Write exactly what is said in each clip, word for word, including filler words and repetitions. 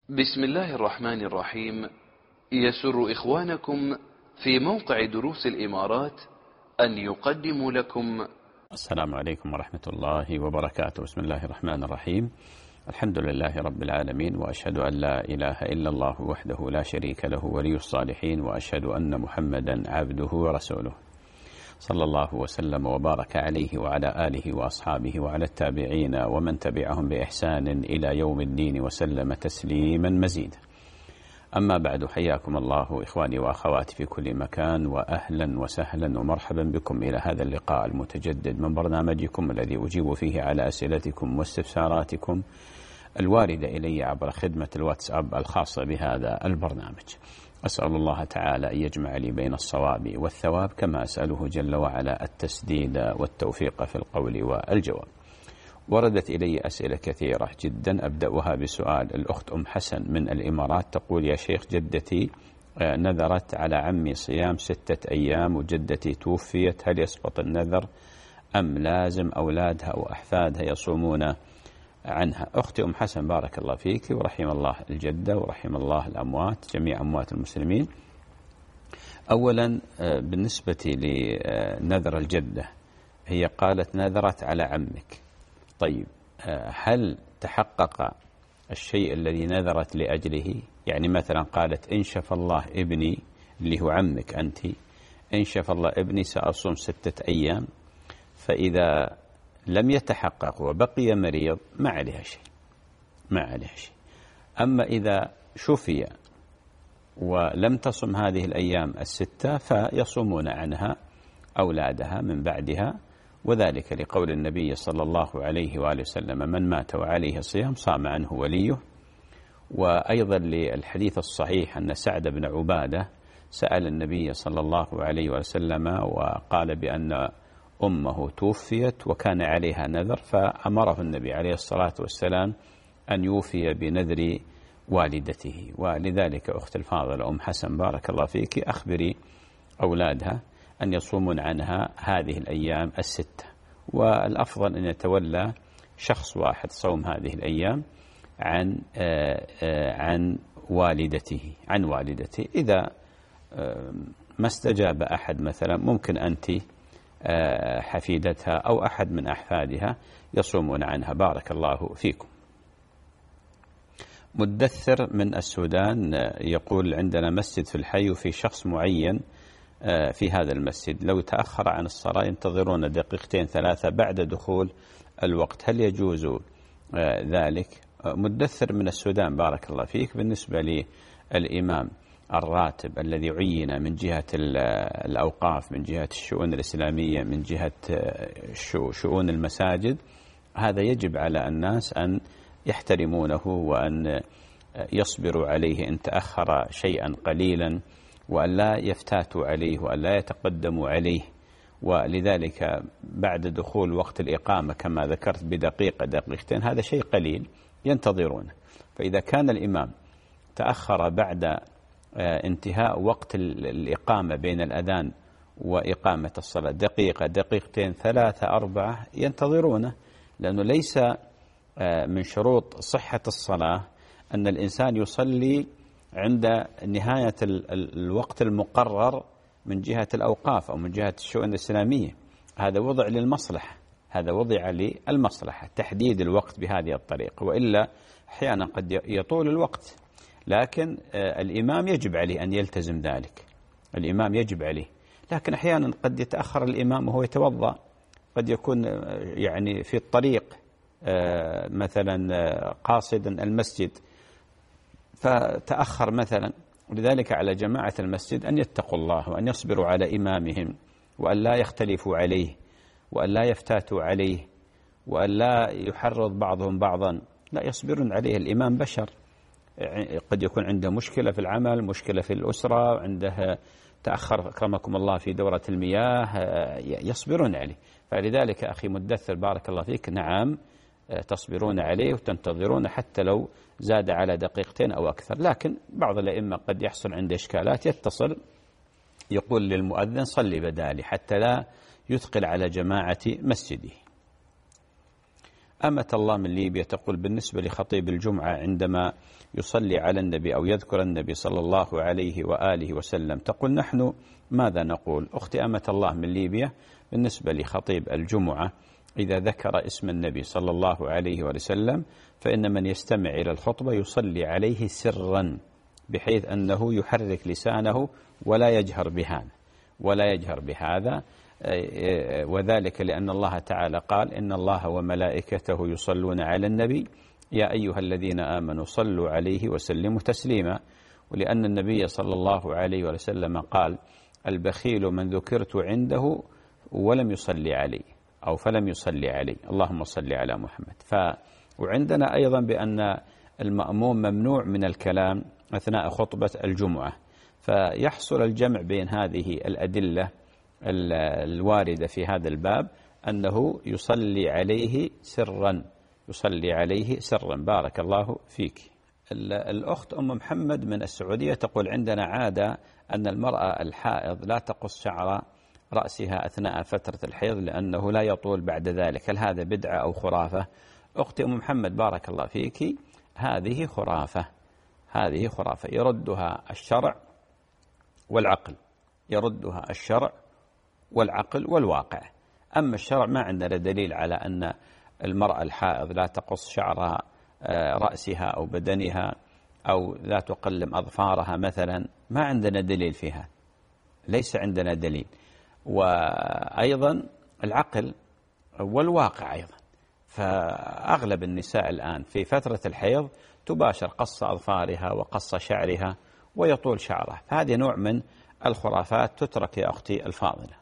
بسم الله الرحمن الرحيم. يسر إخوانكم في موقع دروس الإمارات أن يقدموا لكم. السلام عليكم ورحمة الله وبركاته. بسم الله الرحمن الرحيم. الحمد لله رب العالمين، وأشهد أن لا إله إلا الله وحده لا شريك له ولي الصالحين، وأشهد أن محمدا عبده ورسوله، صلى الله وسلم وبارك عليه وعلى آله وأصحابه وعلى التابعين ومن تبعهم بإحسان إلى يوم الدين وسلم تسليما مزيدا. أما بعد، حياكم الله إخواني وأخواتي في كل مكان، وأهلا وسهلا ومرحبا بكم إلى هذا اللقاء المتجدد من برنامجكم الذي أجيب فيه على أسئلتكم واستفساراتكم الواردة إلي عبر خدمة الواتساب الخاصة بهذا البرنامج. أسأل الله تعالى أن يجمع لي بين الصواب والثواب، كما أسأله جل وعلا التسديد والتوفيق في القول والجواب. وردت إلي أسئلة كثيرة جدا، أبدأها بسؤال الأخت أم حسن من الإمارات، تقول: يا شيخ، جدتي نذرت على عمي صيام ستة أيام وجدتي توفيت، هل يسقط النذر أم لازم أولادها وأحفادها يصومون عنها؟ أختي أم حسن، بارك الله فيك ورحم الله الجدة ورحم الله الأموات، جميع أموات المسلمين. أولا، بالنسبة لنذر الجدة، هي قالت نذرت على عمك. طيب، هل تحقق الشيء الذي نذرت لأجله؟ يعني مثلا قالت: إن شفى الله ابني، اللي هو عمك أنت، إن شفى الله ابني سأصوم ستة أيام، فإذا لم يتحقق وبقي مريض ما عليها شيء، ما عليها شيء. أما إذا شفي ولم تصم هذه الأيام الستة فيصومون عنها أولادها من بعدها، وذلك لقول النبي صلى الله عليه وآله وسلم: من مات وعليه صيام صام عنه وليه. وأيضا للحديث الصحيح أن سعد بن عبادة سأل النبي صلى الله عليه وسلم وقال بأن أمه توفيت وكان عليها نذر، فأمره النبي عليه الصلاة والسلام أن يوفي بنذر والدته. ولذلك أخت الفاضلة أم حسن، بارك الله فيك، أخبري أولادها أن يصومون عنها هذه الأيام الستة، والأفضل أن يتولى شخص واحد صوم هذه الأيام عن عن والدته عن والدته. إذا ما استجاب أحد، مثلا ممكن أنت حفيدتها أو أحد من أحفادها يصومون عنها، بارك الله فيكم. مدثر من السودان يقول: عندنا مسجد في الحي وفي شخص معين في هذا المسجد، لو تأخر عن الصلاة ينتظرون دقيقتين ثلاثة بعد دخول الوقت، هل يجوز ذلك؟ مدثر من السودان، بارك الله فيك، بالنسبة للإمام الراتب الذي عين من جهة الأوقاف، من جهة الشؤون الإسلامية، من جهة شؤون المساجد، هذا يجب على الناس أن يحترمونه وأن يصبروا عليه إن تأخر شيئا قليلا، وأن لا يفتاتوا عليه وأن لا يتقدموا عليه. ولذلك بعد دخول وقت الإقامة كما ذكرت بدقيقة دقيقتين، هذا شيء قليل ينتظرونه. فإذا كان الإمام تأخر بعد انتهاء وقت الإقامة بين الأذان وإقامة الصلاة دقيقة دقيقتين ثلاثة أربعة، ينتظرونه، لأنه ليس من شروط صحة الصلاة أن الإنسان يصلي عند نهاية الوقت المقرر من جهة الأوقاف أو من جهة الشؤون الإسلامية. هذا وضع للمصلحة، هذا وضع للمصلحة تحديد الوقت بهذه الطريقة، وإلا أحيانا قد يطول الوقت. لكن الإمام يجب عليه أن يلتزم ذلك، الإمام يجب عليه. لكن أحيانا قد يتأخر الإمام وهو يتوضأ، قد يكون يعني في الطريق مثلا قاصدا المسجد فتأخر مثلا. ولذلك على جماعة المسجد أن يتقوا الله وأن يصبروا على إمامهم، وأن لا يختلفوا عليه، وأن لا يفتاتوا عليه، وأن لا يحرض بعضهم بعضا، لا، يصبرون عليه. الإمام بشر، قد يكون عنده مشكلة في العمل، مشكلة في الأسرة، عنده تأخر أكرمكم الله في دورة المياه، يصبرون عليه. فلذلك أخي مدثر، بارك الله فيك، نعم تصبرون عليه وتنتظرون حتى لو زاد على دقيقتين أو أكثر. لكن بعض الأئمة قد يحصل عنده إشكالات، يتصل يقول للمؤذن: صلي بدالي، حتى لا يثقل على جماعة مسجده. أمة الله من ليبيا تقول بالنسبة لخطيب الجمعة عندما يصلي على النبي أو يذكر النبي صلى الله عليه وآله وسلم، تقول نحن ماذا نقول؟ أختي أمة الله من ليبيا، بالنسبة لخطيب الجمعة إذا ذكر اسم النبي صلى الله عليه وسلم فإن من يستمع إلى الخطبة يصلي عليه سرا، بحيث أنه يحرك لسانه ولا يجهر بهذا ولا يجهر بهذا وذلك لأن الله تعالى قال إن الله وملائكته يصلون على النبي يا أيها الذين آمنوا صلوا عليه وسلموا تسليما، ولأن النبي صلى الله عليه وسلم قال البخيل من ذكرت عنده ولم يصلي علي أو فلم يصلي علي، اللهم صل على محمد. ف وعندنا أيضا بأن المأموم ممنوع من الكلام أثناء خطبة الجمعة، فيحصل الجمع بين هذه الأدلة الواردة في هذا الباب أنه يصلي عليه سرا يصلي عليه سرا. بارك الله فيك. الأخت أم محمد من السعودية تقول عندنا عادة أن المرأة الحائض لا تقص شعر رأسها أثناء فترة الحيض لأنه لا يطول بعد ذلك، هل هذا بدعة أو خرافة؟ أختي أم محمد بارك الله فيك، هذه خرافة هذه خرافة يردها الشرع والعقل يردها الشرع والعقل والواقع. أما الشرع ما عندنا دليل على أن المرأة الحائض لا تقص شعر رأسها أو بدنها أو لا تقلم أظفارها مثلا، ما عندنا دليل فيها، ليس عندنا دليل. وأيضا العقل والواقع أيضا، فأغلب النساء الآن في فترة الحيض تباشر قص أظفارها وقص شعرها ويطول شعرها، فهذه نوع من الخرافات تترك يا أختي الفاضلة.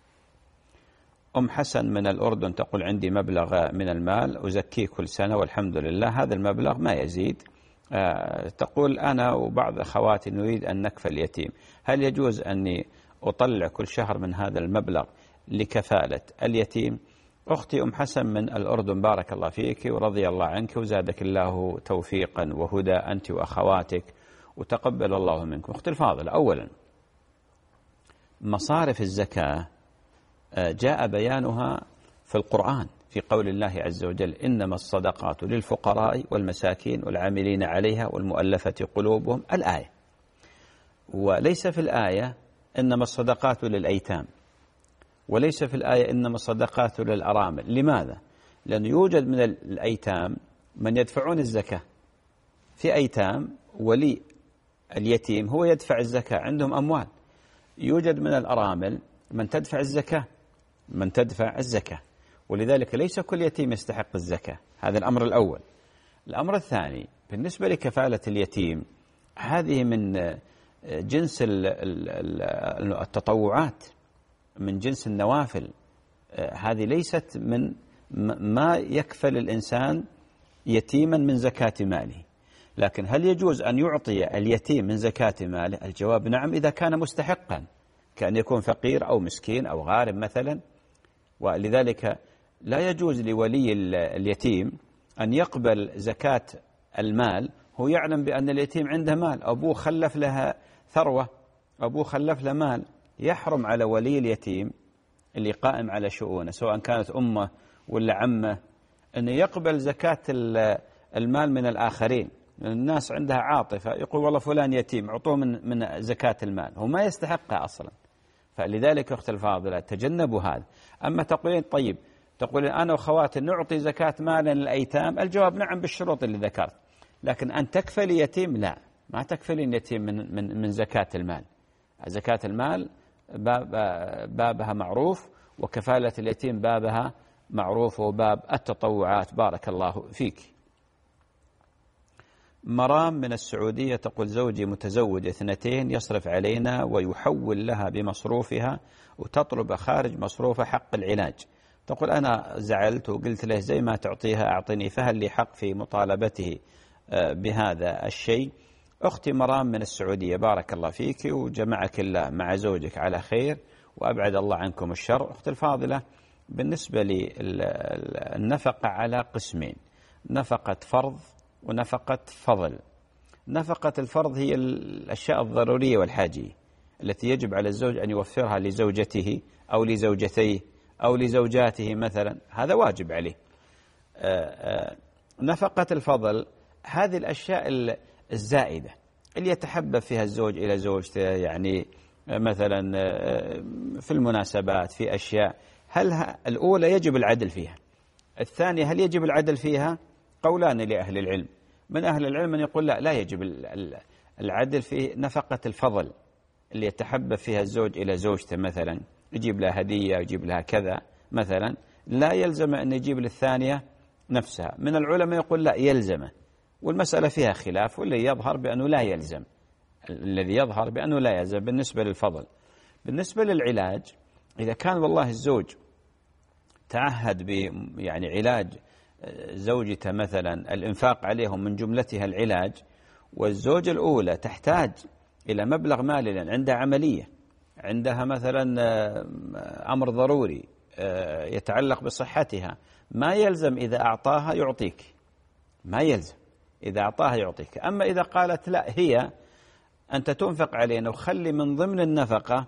أم حسن من الأردن تقول عندي مبلغ من المال أزكيه كل سنة والحمد لله، هذا المبلغ ما يزيد. تقول أنا وبعض أخواتي نريد أن نكفل اليتيم، هل يجوز أني أطلع كل شهر من هذا المبلغ لكفالة اليتيم؟ أختي أم حسن من الأردن بارك الله فيك ورضي الله عنك وزادك الله توفيقا وهدى أنت وأخواتك وتقبل الله منكم. أختي الفاضلة، أولا مصارف الزكاة جاء بيانها في القرآن في قول الله عز وجل إنما الصدقات للفقراء والمساكين والعاملين عليها والمؤلفة قلوبهم الآية، وليس في الآية إنما الصدقات للأيتام، وليس في الآية إنما الصدقات للأرامل. لماذا؟ لأنه يوجد من الأيتام من يدفعون الزكاة، في أيتام ولي اليتيم هو يدفع الزكاة عندهم أموال، يوجد من الأرامل من تدفع الزكاة من تدفع الزكاة ولذلك ليس كل يتيم يستحق الزكاة. هذا الأمر الأول. الأمر الثاني بالنسبة لكفالة اليتيم، هذه من جنس التطوعات، من جنس النوافل، هذه ليست من ما يكفل الإنسان يتيما من زكاة ماله. لكن هل يجوز أن يعطي اليتيم من زكاة ماله؟ الجواب نعم، إذا كان مستحقا، كأن يكون فقير أو مسكين أو غارم مثلا. ولذلك لا يجوز لولي اليتيم أن يقبل زكاة المال هو يعلم بأن اليتيم عنده مال، أبوه خلف لها ثروة، أبوه خلف له مال. يحرم على ولي اليتيم اللي قائم على شؤونه سواء كانت أمه ولا عمه أن يقبل زكاة المال من الآخرين. الناس عندها عاطفة، يقول والله فلان يتيم أعطوه من من زكاة المال، هو ما يستحقها أصلا. فلذلك أخت الفاضلة تجنبوا هذا. أما تقولين طيب تقولين أنا وخواتي نعطي زكاة مال للأيتام، الجواب نعم بالشروط اللي ذكرت، لكن أن تكفلي يتيم لا، ما تكفلين يتيم من من من زكاة المال. زكاة المال باب بابها معروف، وكفالة اليتيم بابها معروف، وباب التطوعات. بارك الله فيك. مرام من السعودية تقول زوجي متزوج اثنتين يصرف علينا ويحول لها بمصروفها وتطلب خارج مصروفها حق العلاج. تقول أنا زعلت وقلت له زي ما تعطيها أعطني، فهل لي حق في مطالبته بهذا الشيء؟ أختي مرام من السعودية بارك الله فيك وجمعك الله مع زوجك على خير وأبعد الله عنكم الشر. أختي الفاضلة، بالنسبة للنفقة على قسمين، نفقة فرض ونفقة فضل. نفقة الفرض هي الأشياء الضرورية والحاجية التي يجب على الزوج أن يوفرها لزوجته أو لزوجتيه أو لزوجاته مثلا، هذا واجب عليه. نفقة الفضل هذه الأشياء الزائدة اللي يتحبب فيها الزوج إلى زوجته، يعني مثلا في المناسبات، في أشياء، هل الأولى يجب العدل فيها؟ الثانية هل يجب العدل فيها؟ قولان لأهل العلم. من أهل العلم من يقول لا لا يجب العدل في نفقة الفضل اللي يتحبب فيها الزوج إلى زوجته، مثلا يجيب لها هدية يجيب لها كذا مثلا، لا يلزم أن يجيب للثانية نفسها. من العلماء يقول لا يلزم، والمسألة فيها خلاف، واللي يظهر بأنه لا يلزم، الذي يظهر بأنه لا يلزم بالنسبة للفضل. بالنسبة للعلاج، إذا كان والله الزوج تعهد ب يعني علاج زوجته مثلا، الإنفاق عليهم من جملتها العلاج، والزوجة الأولى تحتاج إلى مبلغ مالي لأن عندها عملية، عندها مثلا أمر ضروري يتعلق بصحتها، ما يلزم إذا أعطاها يعطيك، ما يلزم إذا أعطاها يعطيك. أما إذا قالت لا هي أنت تنفق علينا وخلي من ضمن النفقة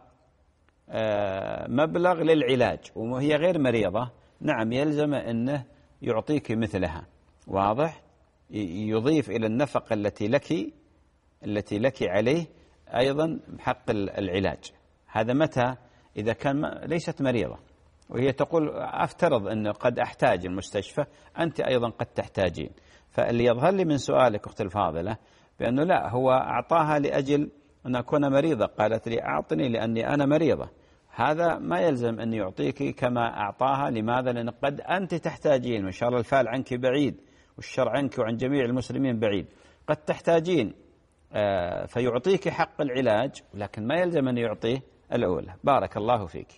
مبلغ للعلاج وهي غير مريضة، نعم يلزم أنه يعطيك مثلها، واضح؟ يضيف إلى النفقة التي لك التي لك عليه أيضا حق العلاج. هذا متى؟ إذا كان ليست مريضة وهي تقول أفترض أنه قد أحتاج المستشفى، أنت أيضا قد تحتاجين. فاللي يظهر لي من سؤالك أختي الفاضلة بأنه لا، هو أعطاها لأجل أن أكون مريضة، قالت لي أعطني لأني أنا مريضة، هذا ما يلزم أن يعطيك كما أعطاها. لماذا؟ لأن قد أنت تحتاجين، وإن شاء الله الفال عنك بعيد والشر عنك وعن جميع المسلمين بعيد، قد تحتاجين فيعطيك حق العلاج، لكن ما يلزم أن يعطيه الأولى. بارك الله فيك.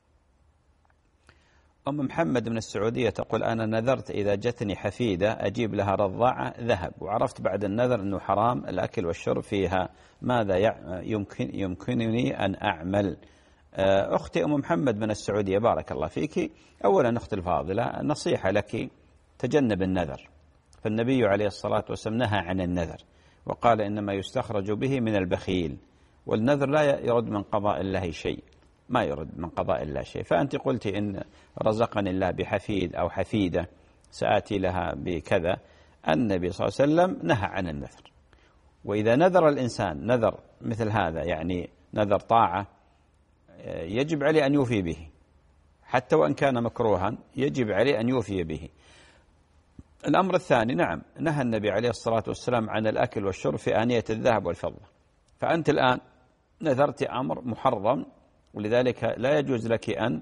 أم محمد من السعودية تقول أنا نذرت إذا جتني حفيدة أجيب لها رضاعة ذهب، وعرفت بعد النذر أنه حرام الأكل والشرب فيها، ماذا يمكن يمكنني أن أعمل؟ أختي أم محمد من السعودية بارك الله فيك. أولا أختي الفاضلة، نصيحة لك تجنب النذر، فالنبي عليه الصلاة والسلام نهى عن النذر وقال إنما يستخرج به من البخيل، والنذر لا يرد من قضاء الله شيء، ما يرد من قضاء الله شيء. فأنت قلت إن رزقني الله بحفيد أو حفيدة سآتي لها بكذا، النبي صلى الله عليه وسلم نهى عن النذر. وإذا نذر الإنسان نذر مثل هذا، يعني نذر طاعة، يجب عليه أن يوفي به، حتى وإن كان مكروها يجب عليه أن يوفي به. الأمر الثاني، نعم نهى النبي عليه الصلاة والسلام عن الأكل والشرب في آنية الذهب والفضة، فأنت الآن نذرت أمر محرم، ولذلك لا يجوز لك أن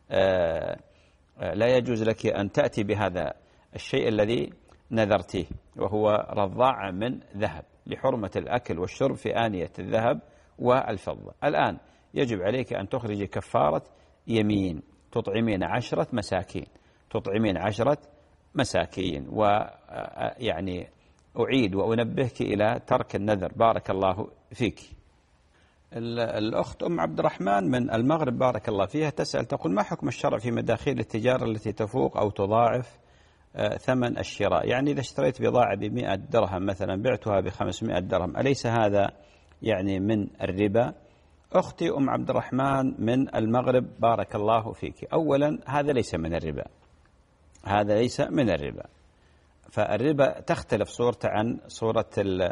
لا يجوز لك أن تأتي بهذا الشيء الذي نذرته، وهو رضاعة من ذهب، لحرمة الأكل والشرب في آنية الذهب والفضة. الآن يجب عليك أن تخرج كفارة يمين، تطعمين عشرة مساكين، تطعمين عشرة مساكين. ويعني أعيد وأنبهك إلى ترك النذر. بارك الله فيك. الأخت أم عبد الرحمن من المغرب بارك الله فيها تسأل تقول ما حكم الشرع في مداخيل التجارة التي تفوق أو تضاعف ثمن الشراء؟ يعني إذا اشتريت بضاعة بمئة درهم مثلا بعتها بخمسمائة درهم، أليس هذا يعني من الربا؟ أختي أم عبد الرحمن من المغرب بارك الله فيك. أولا هذا ليس من الربا، هذا ليس من الربا. فالربا تختلف صورته عن صورة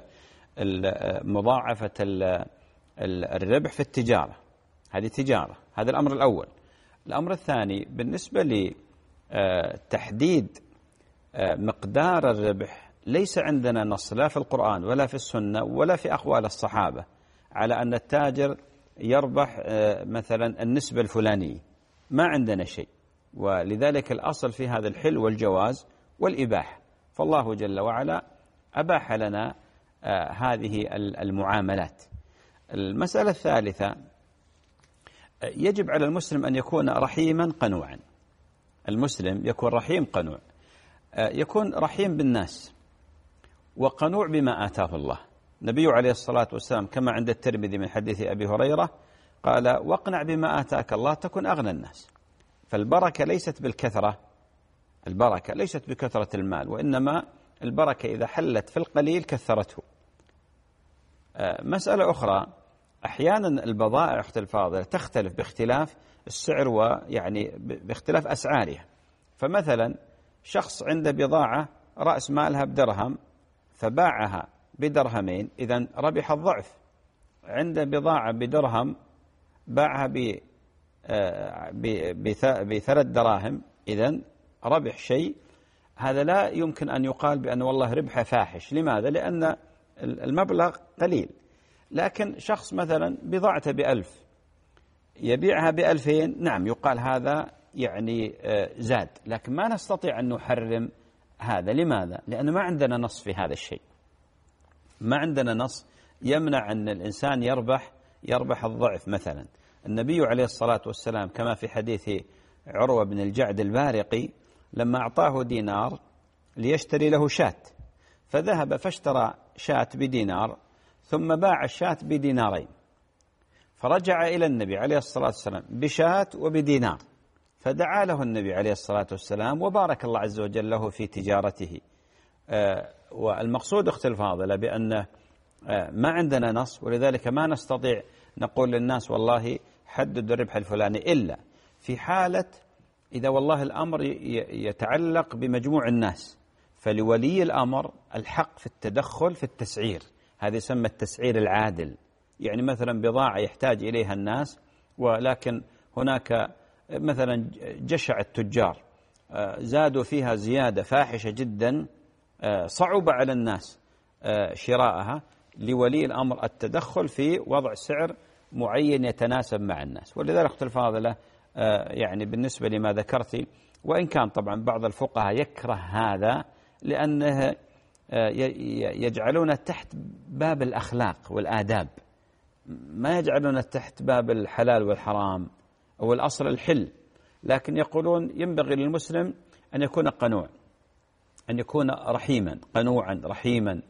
مضاعفة الربح في التجارة، هذه تجارة، هذا الأمر الأول. الأمر الثاني بالنسبة لتحديد مقدار الربح، ليس عندنا نص لا في القرآن ولا في السنة ولا في أقوال الصحابة على أن التاجر يربح مثلا النسبة الفلانية، ما عندنا شيء. ولذلك الأصل في هذا الحل والجواز والإباحة، فالله جل وعلا أباح لنا هذه المعاملات. المسألة الثالثة، يجب على المسلم أن يكون رحيما قنوعا. المسلم يكون رحيم قنوع، يكون رحيم بالناس وقنوع بما آتاه الله. النبي عليه الصلاة والسلام كما عند الترمذي من حديث أبي هريرة قال واقنع بما آتاك الله تكن أغنى الناس. فالبركة ليست بالكثرة، البركة ليست بكثرة المال، وإنما البركة إذا حلت في القليل كثرته. مسألة أخرى، أحيانا البضائع أختي الفاضلة تختلف باختلاف السعر ويعني باختلاف أسعارها. فمثلا شخص عنده بضاعة رأس مالها بدرهم فباعها بدرهمين، إذن ربح الضعف. عنده بضاعة بدرهم باعها بثلاث دراهم، إذن ربح شيء. هذا لا يمكن أن يقال بأن والله ربحه فاحش. لماذا؟ لأن المبلغ قليل. لكن شخص مثلا بضاعته بألف يبيعها بألفين، نعم يقال هذا يعني زاد، لكن ما نستطيع أن نحرم هذا. لماذا؟ لأن ما عندنا نص في هذا الشيء، ما عندنا نص يمنع أن الإنسان يربح يربح الضعف. مثلا النبي عليه الصلاة والسلام كما في حديث عروة بن الجعد البارقي لما أعطاه دينار ليشتري له شاة، فذهب فاشترى شاة بدينار ثم باع الشاة بدينارين، فرجع إلى النبي عليه الصلاة والسلام بشاة وبدينار، فدعا له النبي عليه الصلاة والسلام وبارك الله عز وجل له في تجارته. والمقصود أختي الفاضلة بأن ما عندنا نص، ولذلك ما نستطيع نقول للناس والله حدد الربح الفلاني، إلا في حالة إذا والله الأمر يتعلق بمجموع الناس، فلولي الأمر الحق في التدخل في التسعير. هذا يسمى التسعير العادل. يعني مثلا بضاعة يحتاج إليها الناس، ولكن هناك مثلا جشع التجار زادوا فيها زيادة فاحشة جدا صعب على الناس شراءها، لولي الأمر التدخل في وضع سعر معين يتناسب مع الناس. ولذلك أختي الفاضلة يعني بالنسبة لما ذكرتي، وإن كان طبعا بعض الفقهاء يكره هذا لأنه يجعلون تحت باب الأخلاق والآداب، ما يجعلون تحت باب الحلال والحرام أو الأصل الحل، لكن يقولون ينبغي للمسلم أن يكون قنوع، أن يكون رحيما قنوعا رحيما،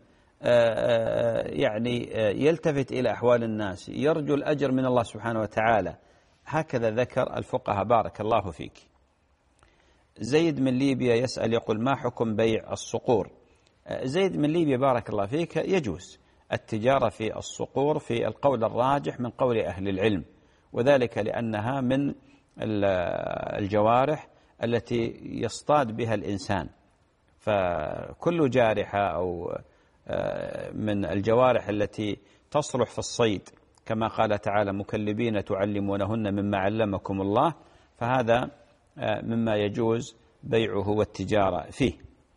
يعني يلتفت إلى أحوال الناس، يرجو الأجر من الله سبحانه وتعالى. هكذا ذكر الفقهاء بارك الله فيك. زيد من ليبيا يسأل يقول ما حكم بيع الصقور؟ زيد من ليبيا بارك الله فيك، يجوز التجارة في الصقور في القول الراجح من قول أهل العلم، وذلك لأنها من الجوارح التي يصطاد بها الإنسان، فكل جارحة أو من الجوارح التي تصلح في الصيد كما قال تعالى مكلبين تعلمونهن مما علمكم الله، فهذا مما يجوز بيعه والتجارة فيه.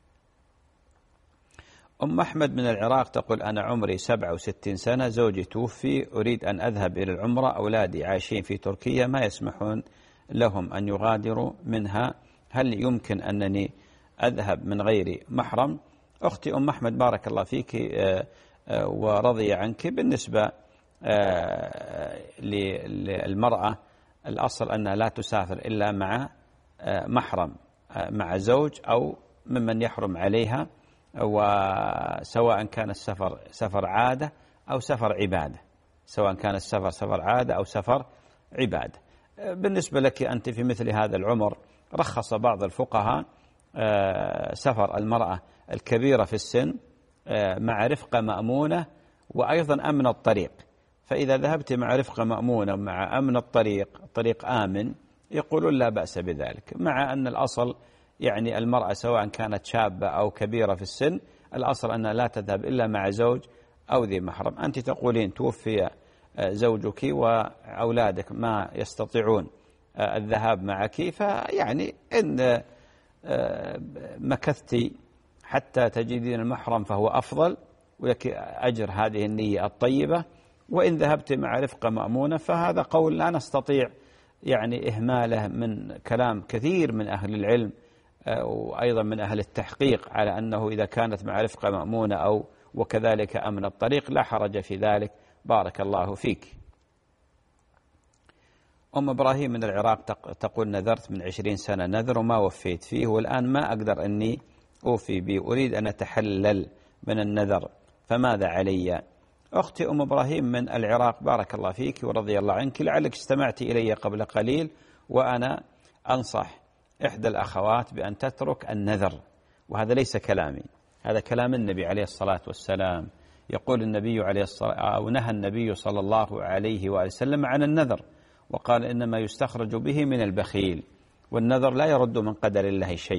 أم أحمد من العراق تقول أنا عمري سبعة وستين سنة، زوجي توفي، أريد أن أذهب إلى العمرة، أولادي عايشين في تركيا ما يسمحون لهم أن يغادروا منها، هل يمكن أنني أذهب من غير محرم؟ أختي أم أحمد بارك الله فيك ورضي عنك، بالنسبة للمرأة الأصل أنها لا تسافر إلا مع محرم، مع زوج أو ممن يحرم عليها، وسواء كان السفر سفر عادة أو سفر عبادة، سواء كان السفر سفر عادة أو سفر عبادة. بالنسبة لك أنت في مثل هذا العمر رخص بعض الفقهاء سفر المرأة الكبيرة في السن مع رفقة مأمونة وأيضا أمن الطريق، فإذا ذهبت مع رفقة مأمونة مع أمن الطريق، طريق آمن، يقولون لا بأس بذلك، مع أن الأصل يعني المرأة سواء كانت شابة أو كبيرة في السن الأصل أنها لا تذهب إلا مع زوج أو ذي محرم. أنت تقولين توفي زوجك وأولادك ما يستطيعون الذهاب معك، فيعني إن مكثتي حتى تجدين المحرم فهو أفضل ولك أجر هذه النية الطيبة، وإن ذهبت مع رفقة مأمونة فهذا قول لا نستطيع يعني إهماله من كلام كثير من أهل العلم وأيضا من أهل التحقيق على أنه إذا كانت مع رفقة مأمونة أو وكذلك أمن الطريق لا حرج في ذلك. بارك الله فيك. أم إبراهيم من العراق تقول نذرت من عشرين سنة نذر وما وفيت فيه، والآن ما أقدر أني أوفي به، أريد أن أتحلل من النذر فماذا علي؟ أختي أم إبراهيم من العراق بارك الله فيك ورضي الله عنك، لعلك استمعت إلي قبل قليل وأنا أنصح إحدى الأخوات بأن تترك النذر، وهذا ليس كلامي، هذا كلام النبي عليه الصلاة والسلام. يقول النبي عليه الصلاة أو نهى النبي صلى الله عليه وآله وسلم عن النذر، وقال إنما يستخرج به من البخيل، والنذر لا يرد من قدر الله شيء،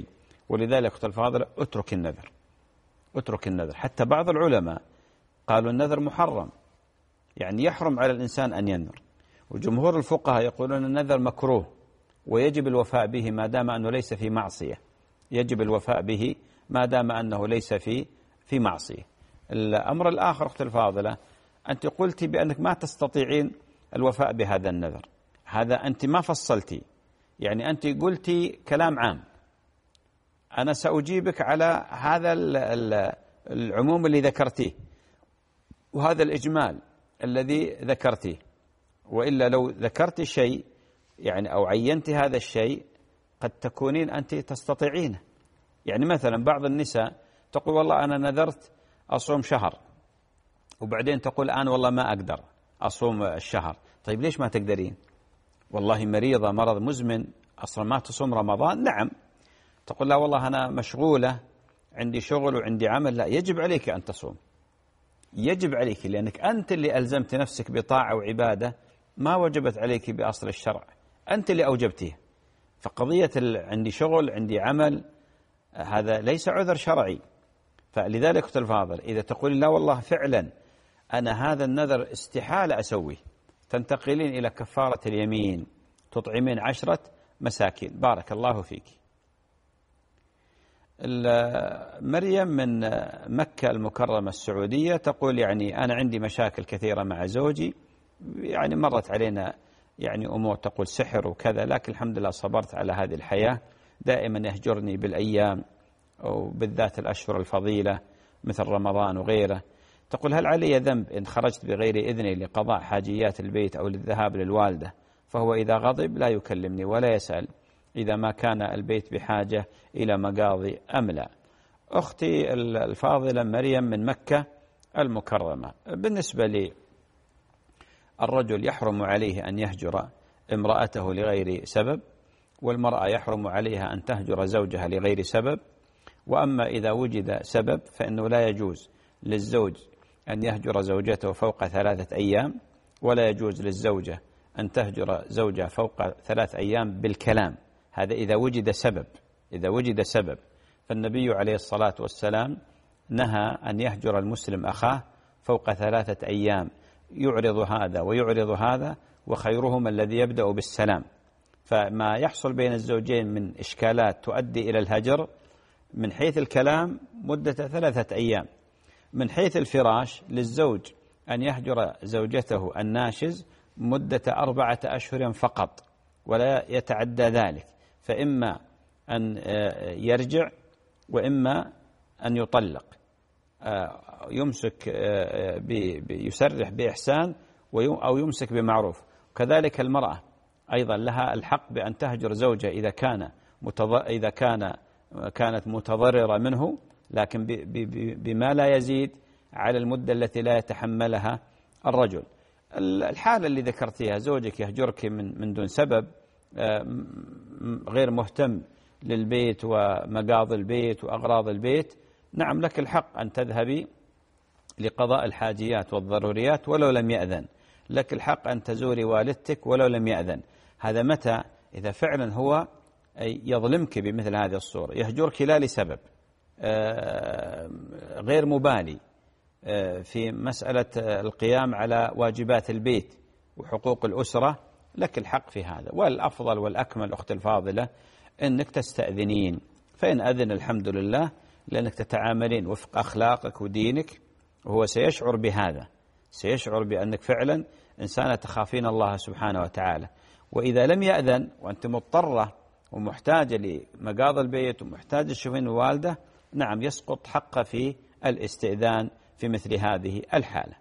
ولذلك أخت الفاضلة اترك النذر، اترك النذر. حتى بعض العلماء قالوا النذر محرم، يعني يحرم على الإنسان أن ينذر، وجمهور الفقهاء يقولون النذر مكروه ويجب الوفاء به ما دام أنه ليس في معصية، يجب الوفاء به ما دام أنه ليس في في معصية. الأمر الآخر أخت الفاضلة، أنت قلت بأنك ما تستطيعين الوفاء بهذا النذر، هذا أنت ما فصلتي، يعني أنت قلتي كلام عام، أنا سأجيبك على هذا العموم اللي ذكرتيه وهذا الإجمال الذي ذكرتيه، وإلا لو ذكرت شيء يعني أو عينت هذا الشيء قد تكونين أنت تستطيعينه. يعني مثلا بعض النساء تقول والله أنا نذرت أصوم شهر، وبعدين تقول الآن والله ما أقدر أصوم الشهر. طيب ليش ما تقدرين؟ والله مريضة مرض مزمن أصلا ما تصوم رمضان. نعم. تقول لا والله أنا مشغولة عندي شغل وعندي عمل. لا، يجب عليك أن تصوم، يجب عليك، لأنك أنت اللي ألزمت نفسك بطاعة وعبادة ما وجبت عليك بأصل الشرع، أنت اللي أوجبتيه. فقضية عندي شغل عندي عمل هذا ليس عذر شرعي. فلذلك أخت الفاضل إذا تقول لا والله فعلا أنا هذا النذر استحالة أسويه، تنتقلين إلى كفارة اليمين، تطعمين عشرة مساكين. بارك الله فيك. مريم من مكة المكرمة السعودية تقول يعني أنا عندي مشاكل كثيرة مع زوجي، يعني مرت علينا يعني أمور تقول سحر وكذا، لكن الحمد لله صبرت على هذه الحياة، دائما يهجرني بالأيام وبالذات الأشهر الفضيلة مثل رمضان وغيره. تقول هل علي ذنب إن خرجت بغير إذني لقضاء حاجيات البيت أو للذهاب للوالدة؟ فهو إذا غضب لا يكلمني ولا يسأل إذا ما كان البيت بحاجة إلى مقاضي أم لا. أختي الفاضلة مريم من مكة المكرمة، بالنسبة لي الرجل يحرم عليه أن يهجر امرأته لغير سبب، والمرأة يحرم عليها أن تهجر زوجها لغير سبب. وأما إذا وجد سبب فإنه لا يجوز للزوج أن يهجر زوجته فوق ثلاثة أيام، ولا يجوز للزوجة أن تهجر زوجها فوق ثلاث أيام بالكلام. هذا إذا وجد سبب، إذا وجد سبب. فالنبي عليه الصلاة والسلام نهى أن يهجر المسلم أخاه فوق ثلاثة أيام، يعرض هذا ويعرض هذا، وخيرهما الذي يبدأ بالسلام. فما يحصل بين الزوجين من إشكالات تؤدي إلى الهجر من حيث الكلام مدة ثلاثة أيام. من حيث الفراش للزوج أن يهجر زوجته الناشز مدة أربعة أشهر فقط ولا يتعدى ذلك، فإما أن يرجع وإما أن يطلق، يمسك يسرح بإحسان أو يمسك بمعروف. كذلك المرأة أيضا لها الحق بأن تهجر زوجها إذا كان إذا كان كانت متضررة منه، لكن بما لا يزيد على المدة التي لا يتحملها الرجل. الحالة اللي ذكرتيها زوجك يهجرك من من دون سبب، غير مهتم للبيت ومقاضي البيت وأغراض البيت، نعم لك الحق أن تذهبي لقضاء الحاجيات والضروريات ولو لم يأذن، لك الحق أن تزوري والدتك ولو لم يأذن. هذا متى؟ إذا فعلا هو يظلمك بمثل هذه الصورة، يهجرك لا لسبب، غير مبالي في مسألة القيام على واجبات البيت وحقوق الأسرة، لك الحق في هذا. والأفضل والأكمل أخت الفاضلة أنك تستأذنين، فإن أذن الحمد لله، لأنك تتعاملين وفق أخلاقك ودينك، وهو سيشعر بهذا، سيشعر بأنك فعلا إنسانة تخافين الله سبحانه وتعالى. وإذا لم يأذن وأنت مضطرة ومحتاجة لمقاضي البيت ومحتاجة تشوفين الوالدة، نعم يسقط حقه في الاستئذان في مثل هذه الحالة.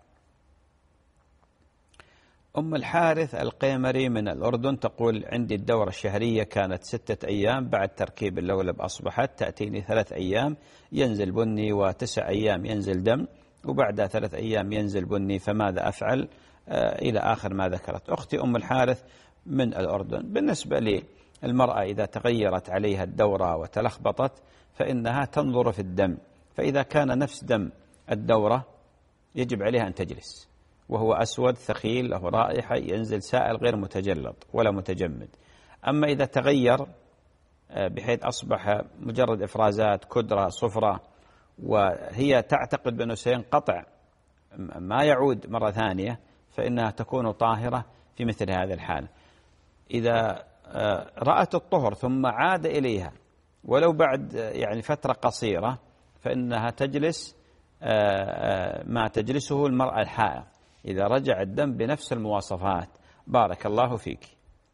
أم الحارث القيمري من الأردن تقول عندي الدورة الشهرية كانت ستة أيام، بعد تركيب اللولب أصبحت تأتيني ثلاث أيام ينزل بني وتسع أيام ينزل دم، وبعد ثلاث أيام ينزل بني، فماذا أفعل؟ آه إلى آخر ما ذكرت أختي أم الحارث من الأردن. بالنسبة للمرأة إذا تغيرت عليها الدورة وتلخبطت فإنها تنظر في الدم، فإذا كان نفس دم الدورة يجب عليها أن تجلس، وهو أسود ثقيل له رائحة، ينزل سائل غير متجلط ولا متجمد. أما إذا تغير بحيث أصبح مجرد إفرازات كدرة صفرة، وهي تعتقد بأنه سينقطع ما يعود مرة ثانية، فإنها تكون طاهرة في مثل هذه الحالة. إذا رأت الطهر ثم عاد إليها ولو بعد يعني فترة قصيرة، فإنها تجلس ما تجلسه المرأة الحائض إذا رجع الدم بنفس المواصفات. بارك الله فيك.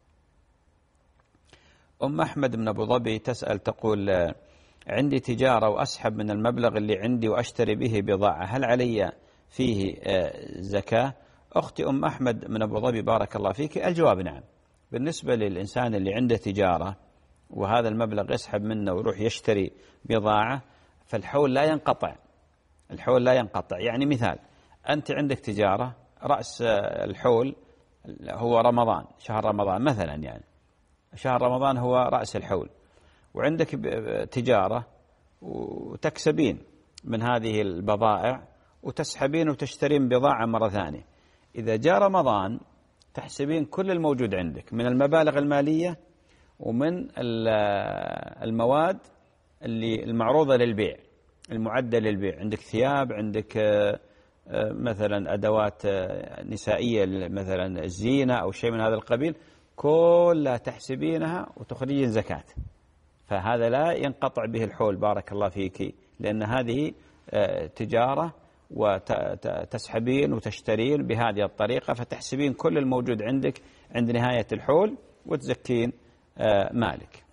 أم أحمد من أبو ظبي تسأل تقول: عندي تجارة وأسحب من المبلغ اللي عندي وأشتري به بضاعة، هل علي فيه زكاة؟ أختي أم أحمد من أبو ظبي بارك الله فيك، الجواب نعم. بالنسبة للإنسان اللي عنده تجارة وهذا المبلغ يسحب منه ويروح يشتري بضاعة، فالحول لا ينقطع. الحول لا ينقطع. يعني مثال، أنت عندك تجارة، رأس الحول هو رمضان، شهر رمضان مثلا، يعني شهر رمضان هو رأس الحول، وعندك تجارة وتكسبين من هذه البضائع وتسحبين وتشترين بضاعة مرة ثانية. إذا جاء رمضان تحسبين كل الموجود عندك من المبالغ المالية ومن المواد اللي المعروضة للبيع المعدة للبيع. عندك ثياب، عندك مثلا أدوات نسائية مثلا الزينة أو شيء من هذا القبيل، كلها تحسبينها وتخرجين زكاة. فهذا لا ينقطع به الحول بارك الله فيك، لأن هذه تجارة وتسحبين وتشترين بهذه الطريقة، فتحسبين كل الموجود عندك عند نهاية الحول وتزكين مالك.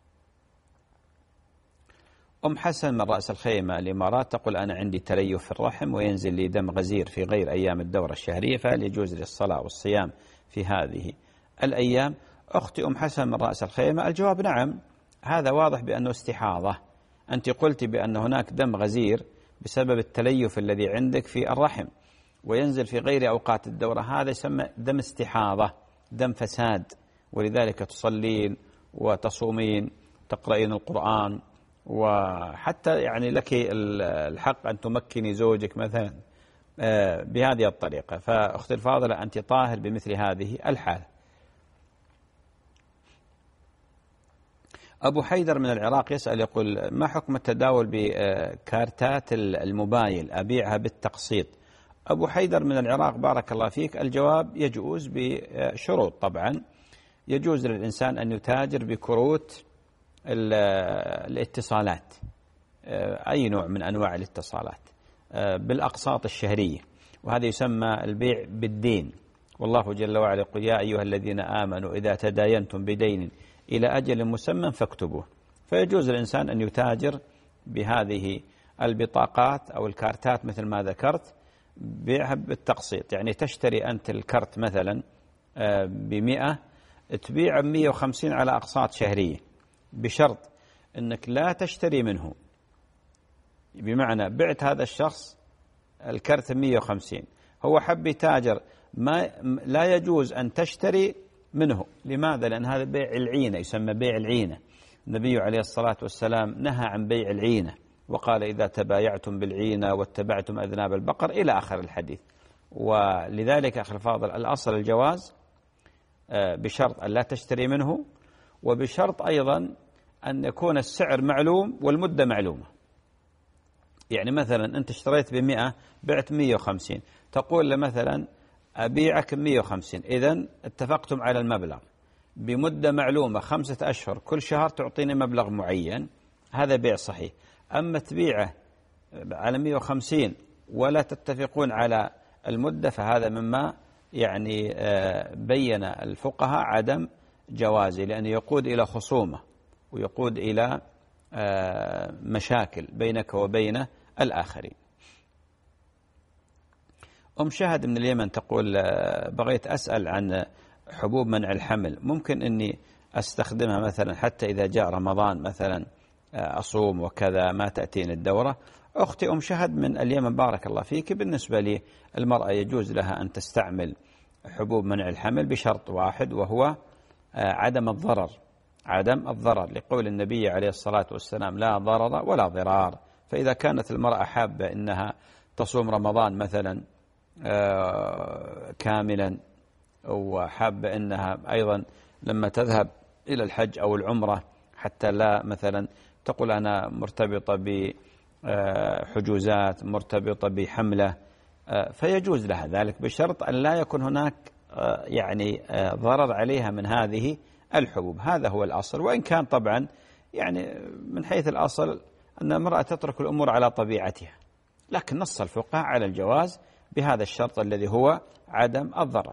أم حسن من رأس الخيمة الإمارات تقول: أنا عندي تليف في الرحم وينزل لي دم غزير في غير أيام الدورة الشهرية، فهل يجوز لي الصلاة والصيام في هذه الأيام؟ أختي أم حسن من رأس الخيمة الجواب نعم. هذا واضح بأنه استحاضة. أنت قلت بأن هناك دم غزير بسبب التليف الذي عندك في الرحم وينزل في غير أوقات الدورة، هذا يسمى دم استحاضة، دم فساد، ولذلك تصلين وتصومين تقرأين القرآن، وحتى يعني لك الحق أن تمكني زوجك مثلا بهذه الطريقة. فأختي الفاضلة أنت طاهر بمثل هذه الحالة. أبو حيدر من العراق يسأل يقول: ما حكم التداول بكارتات الموبايل أبيعها بالتقسيط؟ أبو حيدر من العراق بارك الله فيك، الجواب يجوز بشروط. طبعا يجوز للإنسان أن يتاجر بكروت الاتصالات، أي نوع من أنواع الاتصالات، بالأقساط الشهرية، وهذا يسمى البيع بالدين. والله جل وعلا يقول: يا أيها الذين آمنوا إذا تداينتم بدين إلى أجل مسمى فاكتبوه. فيجوز الإنسان أن يتاجر بهذه البطاقات أو الكارتات مثل ما ذكرت، بيعها بالتقسيط. يعني تشتري أنت الكرت مثلا بمئة، تبيع بمئة وخمسين على أقساط شهرية، بشرط أنك لا تشتري منه. بمعنى بعت هذا الشخص الكرت مئة وخمسين، هو حب يتاجر، ما لا يجوز أن تشتري منه. لماذا؟ لأن هذا بيع العينة، يسمى بيع العينة. النبي عليه الصلاة والسلام نهى عن بيع العينة، وقال: إذا تبايعتم بالعينة واتبعتم أذناب البقر، إلى آخر الحديث. ولذلك أخي الفاضل، الأصل الجواز بشرط أن لا تشتري منه، وبشرط أيضا أن يكون السعر معلوم والمدة معلومة. يعني مثلا أنت اشتريت بمئة، بعت مئة وخمسين، تقول له مثلا أبيعك مئة وخمسين، إذن اتفقتم على المبلغ بمدة معلومة، خمسة أشهر، كل شهر تعطيني مبلغ معين، هذا بيع صحيح. أما تبيعه على مئة وخمسين ولا تتفقون على المدة، فهذا مما يعني بين الفقهاء عدم جوازه، لأنه يقود إلى خصومة ويقود إلى مشاكل بينك وبين الآخرين. أم شهد من اليمن تقول: بغيت أسأل عن حبوب منع الحمل، ممكن أني أستخدمها مثلا حتى إذا جاء رمضان مثلا أصوم وكذا ما تأتيني الدورة؟ أختي أم شهد من اليمن بارك الله فيك، بالنسبة لي المرأة يجوز لها أن تستعمل حبوب منع الحمل بشرط واحد، وهو عدم الضرر، عدم الضرر، لقول النبي عليه الصلاة والسلام: لا ضرر ولا ضرار. فإذا كانت المرأة حابة أنها تصوم رمضان مثلا كاملا، وحابة أنها أيضا لما تذهب إلى الحج أو العمرة حتى لا مثلا تقول أنا مرتبطة بحجوزات، مرتبطة بحملة، فيجوز لها ذلك بشرط أن لا يكون هناك يعني ضرر عليها من هذه الحبوب. هذا هو الأصل. وإن كان طبعا يعني من حيث الأصل أن المرأة تترك الأمور على طبيعتها، لكن نص الفقهاء على الجواز بهذا الشرط الذي هو عدم الضرر.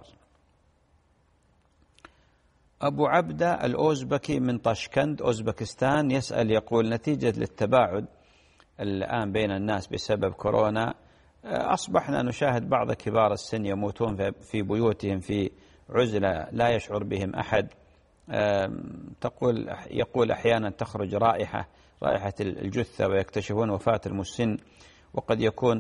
أبو عبدة الأوزبكي من طاشكند أوزبكستان يسأل يقول: نتيجة للتباعد الآن بين الناس بسبب كورونا أصبحنا نشاهد بعض كبار السن يموتون في بيوتهم في عزلة لا يشعر بهم أحد. تقول يقول أحيانا تخرج رائحة رائحة الجثة ويكتشفون وفاة المسن، وقد يكون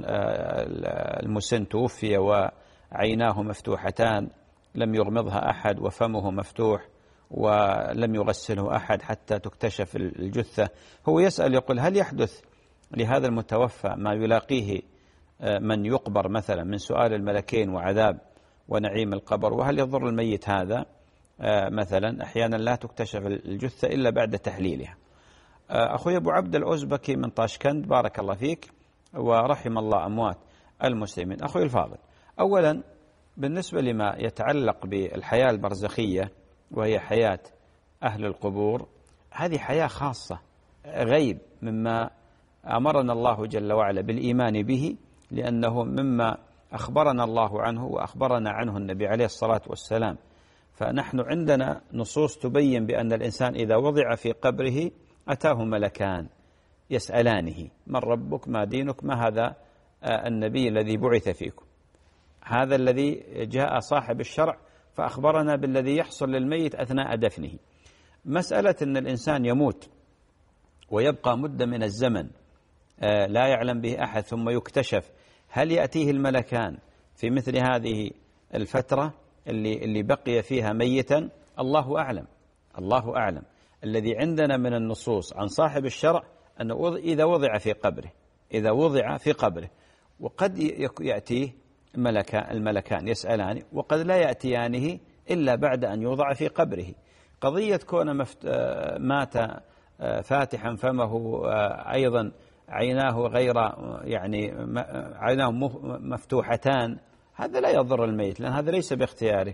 المسن توفي وعيناه مفتوحتان لم يغمضها أحد وفمه مفتوح ولم يغسله أحد حتى تكتشف الجثة. هو يسأل يقول: هل يحدث لهذا المتوفى ما يلاقيه من يقبر مثلا من سؤال الملكين وعذاب ونعيم القبر؟ وهل يضر الميت هذا؟ مثلا أحيانا لا تكتشف الجثة إلا بعد تحليلها. أخوي أبو عبد الأوزبكي من طاشكند، بارك الله فيك ورحم الله أموات المسلمين. أخوي الفاضل، أولا بالنسبة لما يتعلق بالحياة البرزخية وهي حياة أهل القبور، هذه حياة خاصة غيب مما أمرنا الله جل وعلا بالإيمان به، لأنه مما أخبرنا الله عنه وأخبرنا عنه النبي عليه الصلاة والسلام. فنحن عندنا نصوص تبين بأن الإنسان إذا وضع في قبره أتاه ملكان يسألانه: من ربك، ما دينك، ما هذا النبي الذي بعث فيكم. هذا الذي جاء صاحب الشرع فأخبرنا بالذي يحصل للميت أثناء دفنه. مسألة أن الإنسان يموت ويبقى مدة من الزمن لا يعلم به أحد ثم يكتشف، هل يأتيه الملكان في مثل هذه الفترة اللي, اللي بقي فيها ميتا؟ الله أعلم، الله أعلم. الذي عندنا من النصوص عن صاحب الشرع أنه إذا وضع في قبره إذا وضع في قبره وقد يأتيه الملكان يسألان، وقد لا يأتيانه إلا بعد أن يوضع في قبره. قضية كون مات فاتحا فمه أيضا عيناه غير يعني عيناه مفتوحتان، هذا لا يضر الميت لأن هذا ليس باختياره.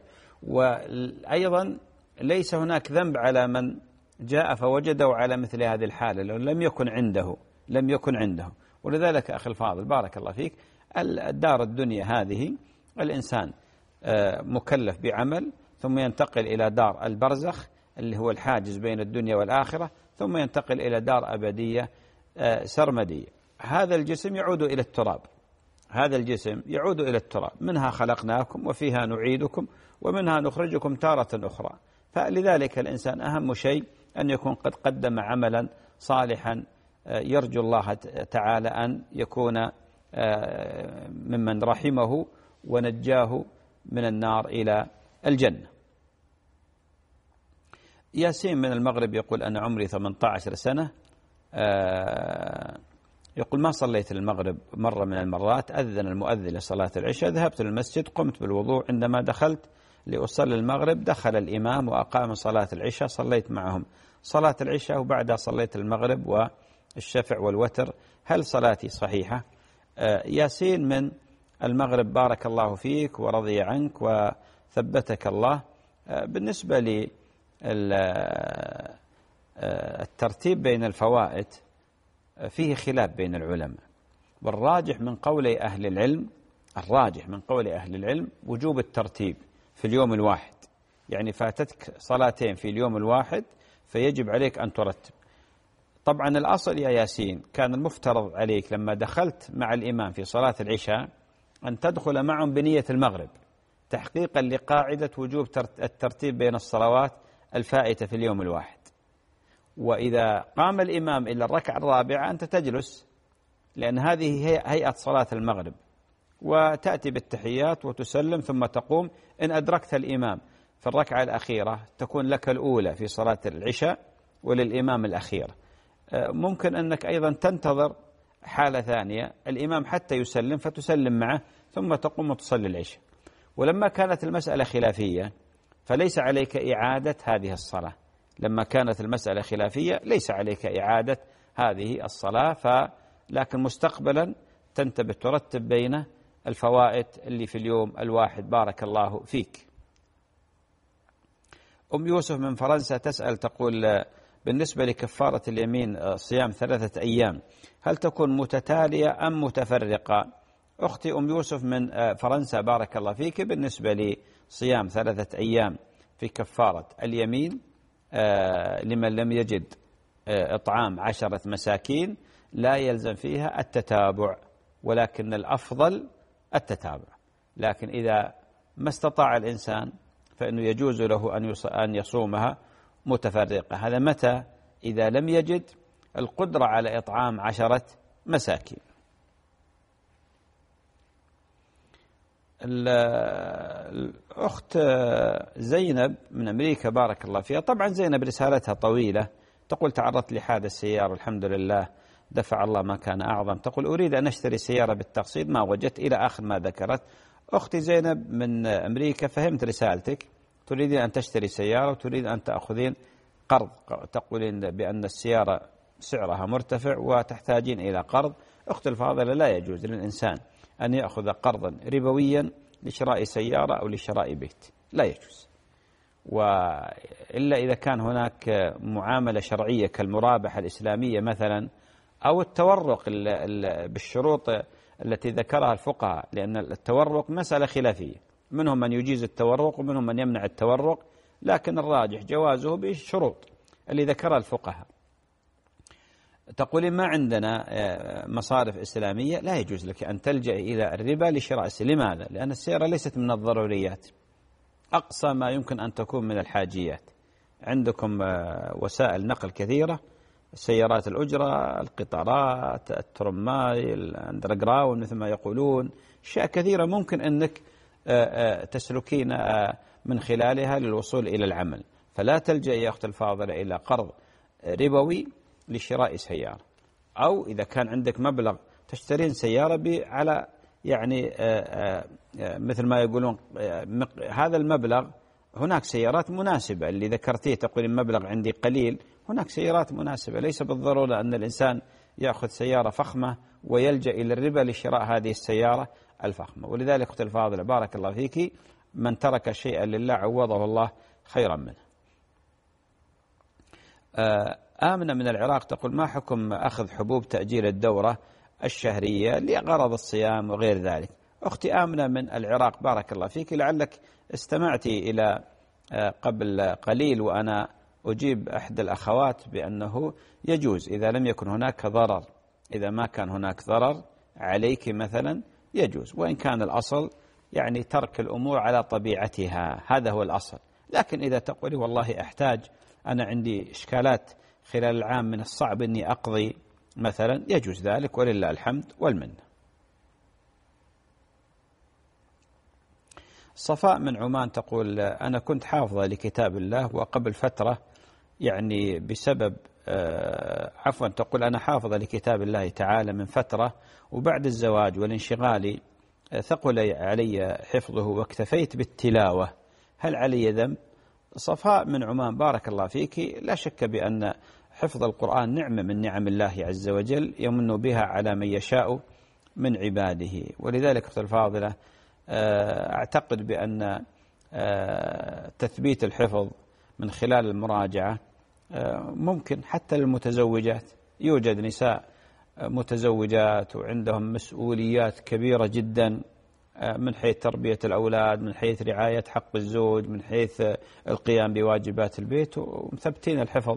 وأيضا ليس هناك ذنب على من جاء فوجده على مثل هذه الحالة لو لم يكن عنده لم يكن عنده ولذلك أخي الفاضل بارك الله فيك، الدار الدنيا هذه الإنسان مكلف بعمل ثم ينتقل إلى دار البرزخ اللي هو الحاجز بين الدنيا والآخرة، ثم ينتقل إلى دار أبدية سرمدية. هذا الجسم يعود إلى التراب هذا الجسم يعود إلى التراب، منها خلقناكم وفيها نعيدكم ومنها نخرجكم تارة أخرى. فلذلك الإنسان أهم شيء أن يكون قد قدم عملا صالحا يرجو الله تعالى أن يكون ممن رحمه ونجاه من النار إلى الجنة. ياسين من المغرب يقول: أنا عمري ثمانية عشر سنة، يقول: ما صليت المغرب مرة من المرات، أذن المؤذن لصلاة العشاء، ذهبت للمسجد، قمت بالوضوء، عندما دخلت لأصلي المغرب دخل الإمام وأقام صلاة العشاء، صليت معهم صلاة العشاء وبعدها صليت المغرب والشفع والوتر، هل صلاتي صحيحة؟ ياسين من المغرب بارك الله فيك ورضي عنك وثبتك الله. بالنسبة للترتيب بين الفوائد فيه خلاف بين العلماء، والراجح من قول أهل العلم الراجح من قول أهل العلم وجوب الترتيب في اليوم الواحد. يعني فاتتك صلاتين في اليوم الواحد فيجب عليك أن ترتب. طبعا الأصل يا ياسين كان المفترض عليك لما دخلت مع الإمام في صلاة العشاء أن تدخل معهم بنية المغرب تحقيقا لقاعدة وجوب الترتيب بين الصلوات الفائتة في اليوم الواحد. وإذا قام الإمام إلى الركعة الرابعة أنت تجلس، لأن هذه هي هيئة صلاة المغرب، وتأتي بالتحيات وتسلم ثم تقوم. إن أدركت الإمام في الركعة الأخيرة تكون لك الأولى في صلاة العشاء وللإمام الأخيرة. ممكن أنك أيضا تنتظر حالة ثانية الإمام حتى يسلم فتسلم معه ثم تقوم وتصلي العشاء. ولما كانت المسألة خلافية فليس عليك إعادة هذه الصلاة، لما كانت المسألة خلافية ليس عليك إعادة هذه الصلاة، لكن مستقبلا تنتبه ترتب بين الفوائد اللي في اليوم الواحد. بارك الله فيك. أم يوسف من فرنسا تسأل تقول بالنسبة لكفارة اليمين صيام ثلاثة أيام هل تكون متتالية أم متفرقة؟ أختي أم يوسف من فرنسا بارك الله فيك، بالنسبة لصيام ثلاثة أيام في كفارة اليمين لمن لم يجد إطعام عشرة مساكين لا يلزم فيها التتابع، ولكن الأفضل التتابع. لكن إذا ما استطاع الإنسان فإنه يجوز له أن يصومها متفرقة. هذا متى؟ إذا لم يجد القدرة على إطعام عشرة مساكين. الأخت زينب من أمريكا بارك الله فيها، طبعا زينب رسالتها طويلة، تقول تعرضت لحادث سيارة والحمد لله دفع الله ما كان أعظم. تقول أريد أن أشتري سيارة بالتقسيط ما وجدت، إلى آخر ما ذكرت. أختي زينب من أمريكا فهمت رسالتك، تريدين أن تشتري سيارة وتريد أن تأخذين قرض، تقولين بأن السيارة سعرها مرتفع وتحتاجين إلى قرض. أختي الفاضلة لا يجوز للإنسان أن يأخذ قرضا ربويا لشراء سيارة أو لشراء بيت، لا يجوز، وإلا إذا كان هناك معاملة شرعية كالمرابحة الإسلامية مثلا أو التورق بالشروط التي ذكرها الفقهاء، لأن التورق مسألة خلافية، منهم من يجيز التورق ومنهم من يمنع التورق، لكن الراجح جوازه بالشروط اللي ذكرها الفقهاء. تقولي ما عندنا مصارف إسلامية، لا يجوز لك أن تلجأ إلى الربا لشراء السيارة. لماذا؟ لأن السيارة ليست من الضروريات، أقصى ما يمكن أن تكون من الحاجيات. عندكم وسائل نقل كثيرة، سيارات الأجرة، القطارات، الترماي، الأندرجراوند مثل ما يقولون، أشياء كثيرة ممكن أنك تسلكين من خلالها للوصول إلى العمل. فلا تلجأ يا أخت الفاضلة إلى قرض ربوي لشراء سيارة، أو إذا كان عندك مبلغ تشترين سيارة على يعني مثل ما يقولون هذا المبلغ. هناك سيارات مناسبة اللي ذكرتيه، تقول المبلغ عندي قليل، هناك سيارات مناسبة، ليس بالضرورة أن الإنسان يأخذ سيارة فخمة ويلجأ إلى الربا لشراء هذه السيارة الفخمة. ولذلك أختي الفاضلة بارك الله فيك، من ترك شيئا لله عوضه الله خيرا منه. آمنة من العراق تقول ما حكم أخذ حبوب تأجيل الدورة الشهرية لغرض الصيام وغير ذلك؟ أختي آمنة من العراق بارك الله فيك، لعلك استمعتي إلى قبل قليل وأنا أجيب أحد الأخوات بأنه يجوز إذا لم يكن هناك ضرر، إذا ما كان هناك ضرر عليك مثلا يجوز، وإن كان الأصل يعني ترك الأمور على طبيعتها، هذا هو الأصل. لكن إذا تقولي والله أحتاج، أنا عندي إشكالات خلال العام من الصعب أني أقضي مثلا، يجوز ذلك ولله الحمد والمنة. صفاء من عمان تقول أنا كنت حافظة لكتاب الله وقبل فترة يعني بسبب عفوا تقول أنا حافظة لكتاب الله تعالى من فترة، وبعد الزواج والانشغال ثقل علي حفظه واكتفيت بالتلاوة، هل علي ذنب؟ صفاء من عمان بارك الله فيك، لا شك بأن حفظ القرآن نعمة من نعم الله عز وجل يمن بها على من يشاء من عباده. ولذلك أختي الفاضلة أعتقد بأن تثبيت الحفظ من خلال المراجعة ممكن حتى للمتزوجات. يوجد نساء متزوجات وعندهم مسؤوليات كبيرة جدا من حيث تربية الأولاد، من حيث رعاية حق الزوج، من حيث القيام بواجبات البيت، ومثبتين الحفظ.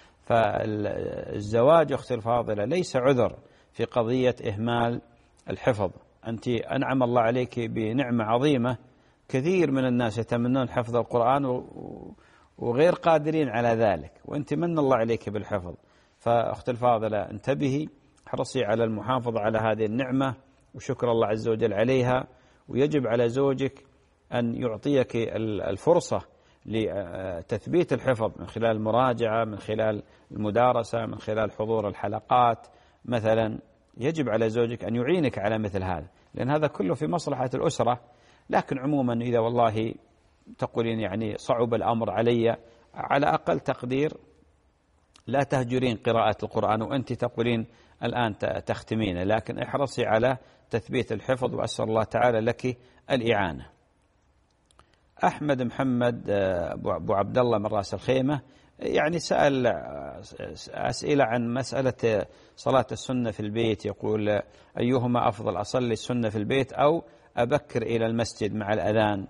فالزواج أختي الفاضلة ليس عذر في قضية إهمال الحفظ. أنت أنعم الله عليك بنعمة عظيمة، كثير من الناس يتمنون حفظ القرآن وغير قادرين على ذلك، وأنت من الله عليك بالحفظ. فأختي الفاضلة انتبهي، احرصي على المحافظة على هذه النعمة وشكر الله عز وجل عليها، ويجب على زوجك أن يعطيك الفرصة لتثبيت الحفظ من خلال المراجعة، من خلال المدارسة، من خلال حضور الحلقات مثلا. يجب على زوجك أن يعينك على مثل هذا، لأن هذا كله في مصلحة الأسرة. لكن عموما إذا والله تقولين يعني صعب الأمر علي على أقل تقدير لا تهجرين قراءة القرآن وأنت تقولين الآن تختمين، لكن احرصي على تثبيت الحفظ، وأسأل الله تعالى لك الإعانة. أحمد محمد أبو عبد الله من رأس الخيمة يعني سأل أسئلة عن مسألة صلاة السنة في البيت، يقول أيهما أفضل، أصلي السنة في البيت أو أبكر إلى المسجد مع الأذان؟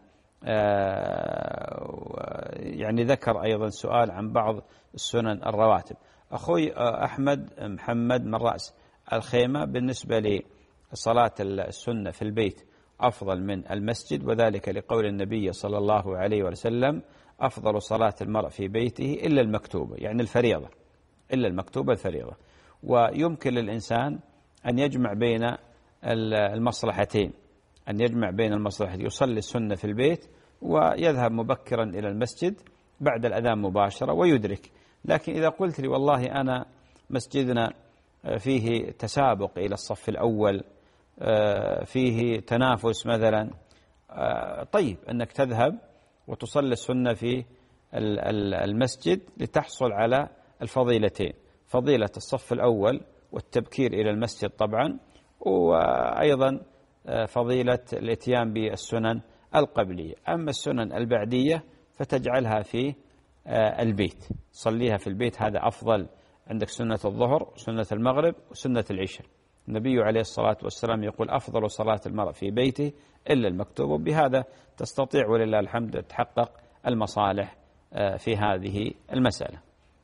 يعني ذكر أيضا سؤال عن بعض السنن الرواتب. أخوي أحمد محمد من رأس الخيمة، بالنسبة لصلاة السنة في البيت أفضل من المسجد، وذلك لقول النبي صلى الله عليه وسلم أفضل صلاة المرء في بيته إلا المكتوبة، يعني الفريضة، إلا المكتوبة الفريضة. ويمكن للإنسان أن يجمع بين المصلحتين، أن يجمع بين المصلحتين، يصلي السنة في البيت ويذهب مبكرا إلى المسجد بعد الأذان مباشرة ويدرك. لكن إذا قلت لي والله أنا مسجدنا فيه تسابق إلى الصف الأول، فيه تنافس مثلا، طيب أنك تذهب وتصلي السنة في المسجد لتحصل على الفضيلتين، فضيلة الصف الأول والتبكير إلى المسجد طبعا، وأيضا فضيلة الاتيان بالسنن القبلية. أما السنن البعدية فتجعلها في البيت، صليها في البيت، هذا أفضل. عندك سنة الظهر وسنة المغرب وسنة العشاء، النبي عليه الصلاة والسلام يقول أفضل صلاة المرء في بيته إلا المكتوبة. بهذا تستطيع ولله الحمد تحقق المصالح في هذه المسألة.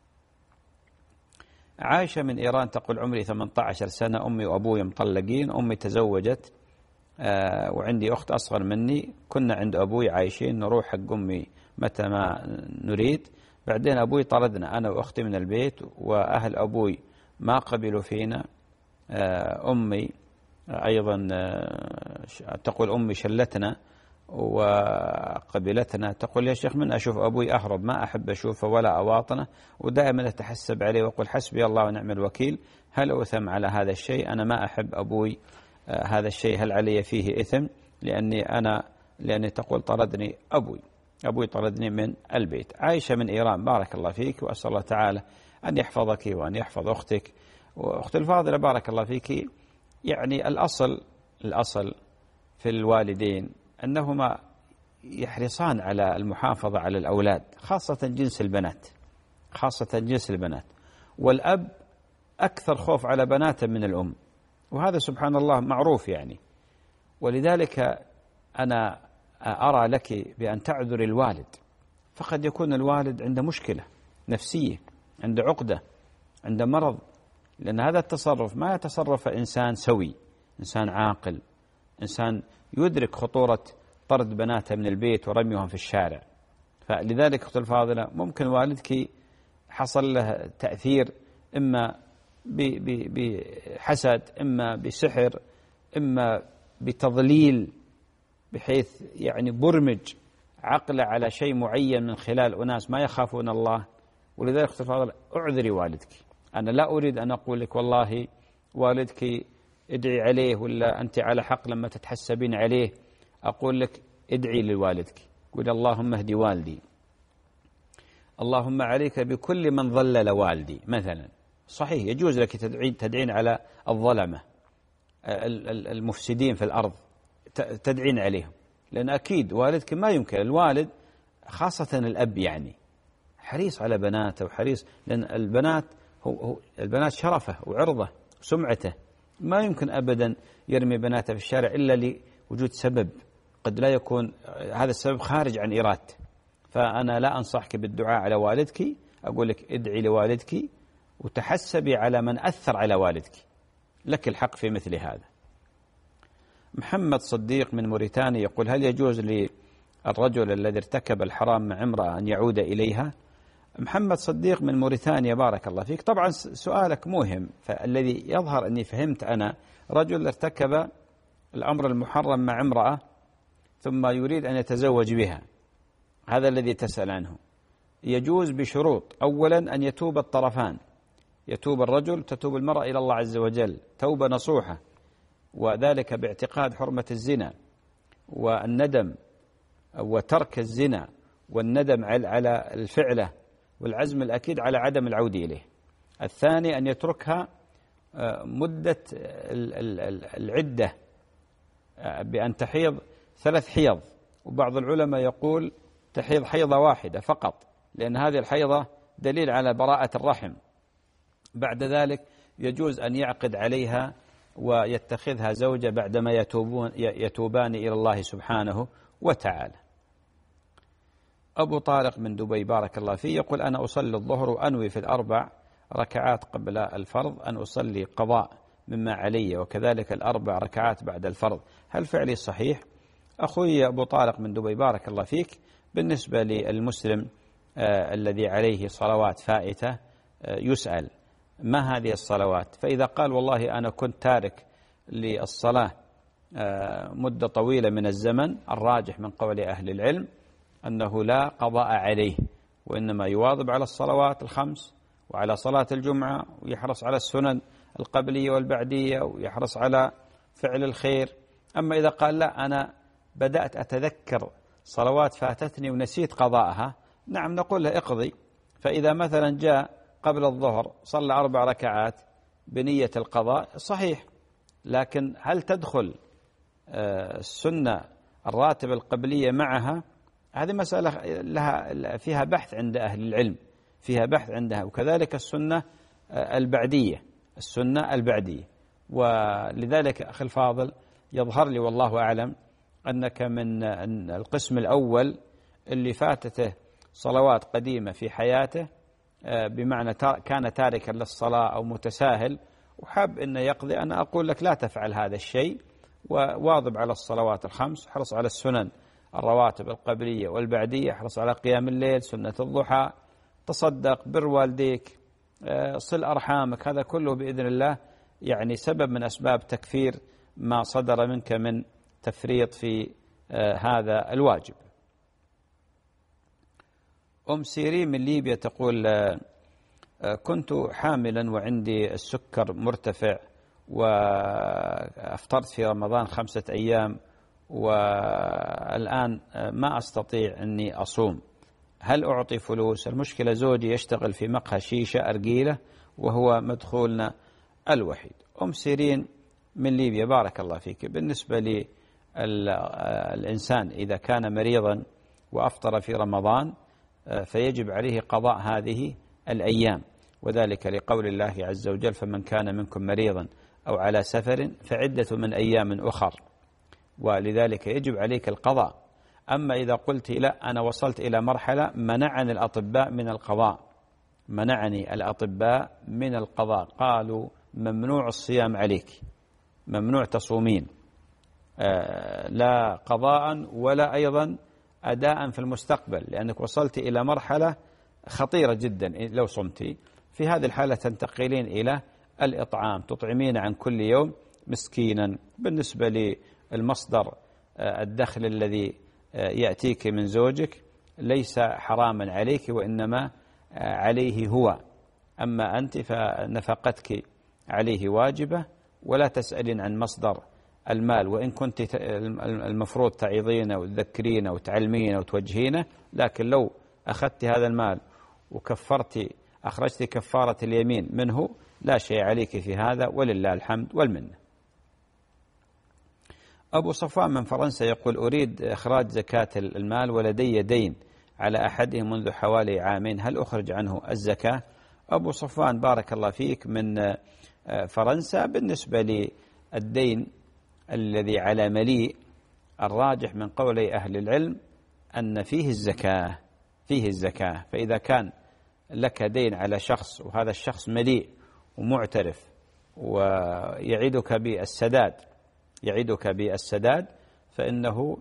عائشة من إيران تقول عمري ثمانية عشر سنة، أمي وأبوي مطلقين، أمي تزوجت وعندي أخت أصغر مني، كنا عند أبوي عايشين، نروح حق أمي متى ما نريد، بعدين أبوي طردنا أنا وأختي من البيت، وأهل أبوي ما قبلوا فينا. أمي أيضا تقول أمي شلتنا وقبلتنا، تقول يا شيخ من أشوف أبوي أهرب، ما أحب أشوفه ولا أواطنه، ودائما أتحسب عليه وأقول حسبي الله ونعم الوكيل، هل أثم على هذا الشيء؟ أنا ما أحب أبوي هذا الشيء، هل علي فيه إثم؟ لأني أنا لأني تقول طردني أبوي أبوي طردني من البيت. عائشة من إيران بارك الله فيك، وأسأل الله تعالى أن يحفظك وأن يحفظ أختك. وأخت الفاضلة بارك الله فيك، يعني الأصل الأصل في الوالدين أنهما يحرصان على المحافظة على الأولاد، خاصة جنس البنات، خاصة جنس البنات، والأب أكثر خوف على بناته من الأم، وهذا سبحان الله معروف يعني. ولذلك أنا أرى لك بأن تعذر الوالد، فقد يكون الوالد عنده مشكلة نفسية، عنده عقدة، عنده مرض، لأن هذا التصرف ما يتصرف إنسان سوي، إنسان عاقل، إنسان يدرك خطورة طرد بناته من البيت ورميهم في الشارع. فلذلك أختي الفاضلة ممكن والدك حصل له تأثير إما بحسد، إما بسحر، إما بتضليل، بحيث يعني برمج عقله على شيء معين من خلال أناس ما يخافون الله. ولذلك أختي الفاضلة أعذري والدك. أنا لا أريد أن أقول لك والله والدك ادعي عليه ولا أنت على حق لما تتحسبين عليه، أقول لك ادعي لوالدك، قل اللهم اهدي والدي، اللهم عليك بكل من ضلل والدي مثلا. صحيح يجوز لك تدعين تدعين على الظلمة المفسدين في الأرض، تدعين عليهم، لأن أكيد والدك ما يمكن، الوالد خاصة الأب يعني حريص على بناته وحريص، لأن البنات هو, هو البنات شرفه وعرضه وسمعته، ما يمكن أبدا يرمي بناته في الشارع إلا لوجود سبب قد لا يكون هذا السبب خارج عن إرادته. فأنا لا أنصحك بالدعاء على والدك، أقول لك ادعي لوالدك وتحسبي على من أثر على والدك، لك الحق في مثل هذا. محمد صديق من موريتانيا يقول هل يجوز للرجل الذي ارتكب الحرام مع امرأة أن يعود إليها؟ محمد صديق من موريتانيا بارك الله فيك، طبعا سؤالك مهم، فالذي يظهر أني فهمت أنا رجل ارتكب الأمر المحرم مع امرأة ثم يريد أن يتزوج بها، هذا الذي تسأل عنه. يجوز بشروط، أولا أن يتوب الطرفان، يتوب الرجل تتوب المرأة إلى الله عز وجل توبة نصوحة، وذلك باعتقاد حرمة الزنا والندم وترك الزنا والندم على الفعلة والعزم الأكيد على عدم العود إليه. الثاني أن يتركها مدة العدة بأن تحيض ثلاث حيض، وبعض العلماء يقول تحيض حيضة واحدة فقط، لأن هذه الحيضة دليل على براءة الرحم. بعد ذلك يجوز أن يعقد عليها ويتخذها زوجة بعدما يتوبون يتوبان إلى الله سبحانه وتعالى. أبو طارق من دبي بارك الله فيه يقول: أنا أصلي الظهر وأنوي في الأربع ركعات قبل الفرض أن أصلي قضاء مما علي، وكذلك الأربع ركعات بعد الفرض، هل فعلي صحيح؟ أخوي أبو طارق من دبي بارك الله فيك، بالنسبة للمسلم آه الذي عليه صلوات فائتة آه يسأل ما هذه الصلوات؟ فإذا قال والله أنا كنت تارك للصلاة آه مدة طويلة من الزمن، الراجح من قول أهل العلم أنه لا قضاء عليه، وإنما يواظب على الصلوات الخمس وعلى صلاة الجمعة، ويحرص على السنن القبلية والبعدية، ويحرص على فعل الخير. أما إذا قال لا أنا بدأت أتذكر صلوات فاتتني ونسيت قضاءها، نعم نقول له اقضي. فإذا مثلا جاء قبل الظهر صلى أربع ركعات بنية القضاء صحيح، لكن هل تدخل السنة الراتب القبلية معها؟ هذه مسألة لها فيها بحث عند أهل العلم، فيها بحث عندها. وكذلك السنة البعدية، السنة البعدية. ولذلك أخي الفاضل يظهر لي والله أعلم أنك من القسم الأول اللي فاتته صلوات قديمة في حياته، بمعنى كان تاركا للصلاة أو متساهل وحاب أن يقضي. أنا أقول لك لا تفعل هذا الشيء، وواظب على الصلوات الخمس، احرص على السنن الرواتب القبلية والبعدية، احرص على قيام الليل، سنة الضحى، تصدق، بر والديك، صل أرحامك، هذا كله بإذن الله يعني سبب من أسباب تكفير ما صدر منك من تفريط في هذا الواجب. أم سيرين من ليبيا تقول: كنت حاملا وعندي السكر مرتفع، وأفطرت في رمضان خمسة أيام، والآن ما أستطيع أني أصوم، هل أعطي فلوس؟ المشكلة زوجي يشتغل في مقهى شيشة أرجيلة وهو مدخولنا الوحيد. أم سيرين من ليبيا بارك الله فيك، بالنسبة للإنسان إذا كان مريضا وأفطر في رمضان فيجب عليه قضاء هذه الأيام، وذلك لقول الله عز وجل: فمن كان منكم مريضا أو على سفر فعدة من أيام أخر، ولذلك يجب عليك القضاء. أما إذا قلت لا أنا وصلت إلى مرحلة منعني الأطباء من القضاء، منعني الأطباء من القضاء، قالوا ممنوع الصيام عليك، ممنوع تصومين، آه لا قضاء ولا أيضا أداء في المستقبل، لأنك وصلت إلى مرحلة خطيرة جدا. لو صمتي في هذه الحالة تنتقلين إلى الإطعام، تطعمين عن كل يوم مسكينا. بالنسبة للمصدر الدخل الذي يأتيك من زوجك ليس حراما عليك، وإنما عليه هو، أما أنت فنفقتك عليه واجبة، ولا تسألين عن مصدر المال، وإن كنت المفروض تعظين وتذكرين وتعلمين وتوجهين، لكن لو أخذت هذا المال وكفرت أخرجت كفارة اليمين منه لا شيء عليك في هذا، ولله الحمد والمنة. أبو صفوان من فرنسا يقول: أريد إخراج زكاة المال ولدي دين على أحدهم منذ حوالي عامين، هل أخرج عنه الزكاة؟ أبو صفوان بارك الله فيك من فرنسا، بالنسبة للدين الذي على مليء الراجح من قولي أهل العلم أن فيه الزكاة، فيه الزكاة. فإذا كان لك دين على شخص وهذا الشخص مليء ومعترف ويعيدك بالسداد، يعيدك بالسداد، فإنه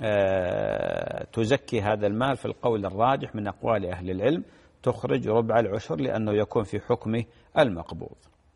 تزكي هذا المال في القول الراجح من أقوال أهل العلم، تخرج ربع العشر لأنه يكون في حكمه المقبوض.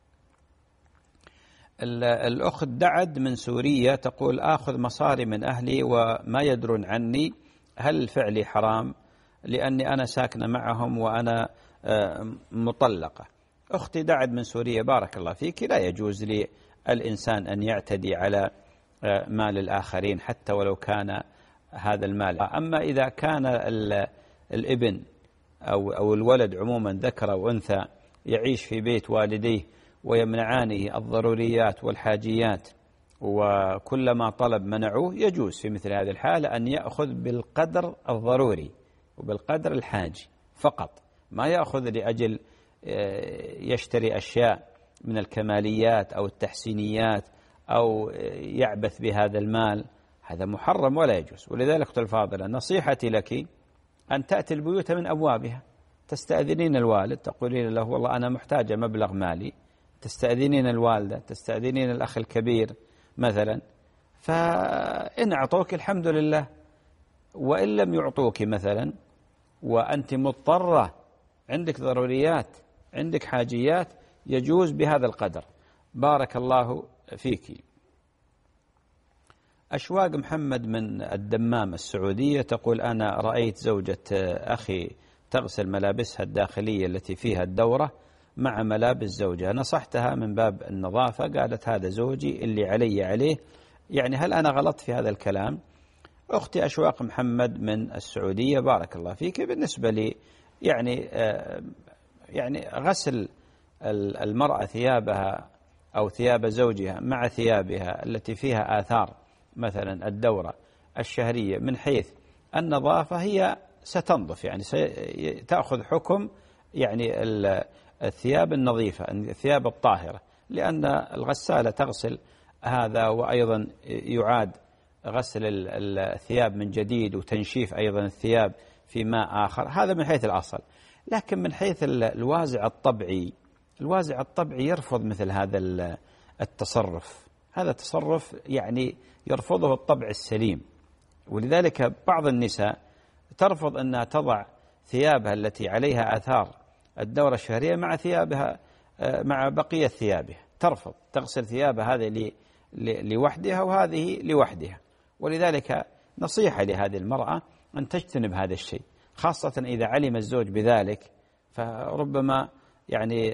الأخت دعد من سوريا تقول: آخذ مصاري من أهلي وما يدرون عني، هل فعلي حرام؟ لأني أنا ساكنة معهم وأنا مطلقة. أختي دعد من سوريا بارك الله فيك، لا يجوز للإنسان أن يعتدي على مال الآخرين حتى ولو كان هذا المال. أما إذا كان الابن أو, أو الولد عموما ذكر أو أنثى يعيش في بيت والديه ويمنعانه الضروريات والحاجيات وكلما طلب منعوه، يجوز في مثل هذه الحالة أن يأخذ بالقدر الضروري وبالقدر الحاجي فقط، ما يأخذ لأجل يشتري أشياء من الكماليات أو التحسينيات أو يعبث بهذا المال، هذا محرم ولا يجوز. ولذلك أختي الفاضلة نصيحتي لك أن تأتي البيوت من أبوابها، تستأذنين الوالد تقولين له والله أنا محتاجة مبلغ مالي، تستأذنين الوالدة، تستأذنين الأخ الكبير مثلا، فإن أعطوك الحمد لله، وإن لم يعطوك مثلا وأنت مضطرة عندك ضروريات عندك حاجيات يجوز بهذا القدر. بارك الله فيك. أشواق محمد من الدمام السعودية تقول أنا رأيت زوجة أخي تغسل ملابسها الداخلية التي فيها الدورة مع ملابس زوجها، نصحتها من باب النظافة، قالت هذا زوجي اللي علي عليه، يعني هل أنا غلط في هذا الكلام؟ أختي أشواق محمد من السعودية بارك الله فيك، بالنسبة لي يعني آه يعني غسل المرأة ثيابها أو ثياب زوجها مع ثيابها التي فيها آثار مثلا الدورة الشهرية من حيث النظافة هي ستنظف، يعني تأخذ حكم يعني الثياب النظيفة الثياب الطاهرة، لأن الغسالة تغسل هذا، وأيضا يعاد غسل الثياب من جديد وتنشيف أيضا الثياب في ماء آخر، هذا من حيث الأصل. لكن من حيث الوازع الطبعي، الوازع الطبعي يرفض مثل هذا التصرف، هذا تصرف يعني يرفضه الطبع السليم، ولذلك بعض النساء ترفض أنها تضع ثيابها التي عليها آثار الدورة الشهرية مع ثيابها مع بقية ثيابها، ترفض تغسل ثيابها هذه لوحدها وهذه لوحدها. ولذلك نصيحة لهذه المرأة أن تجتنب هذا الشيء، خاصة إذا علم الزوج بذلك، فربما يعني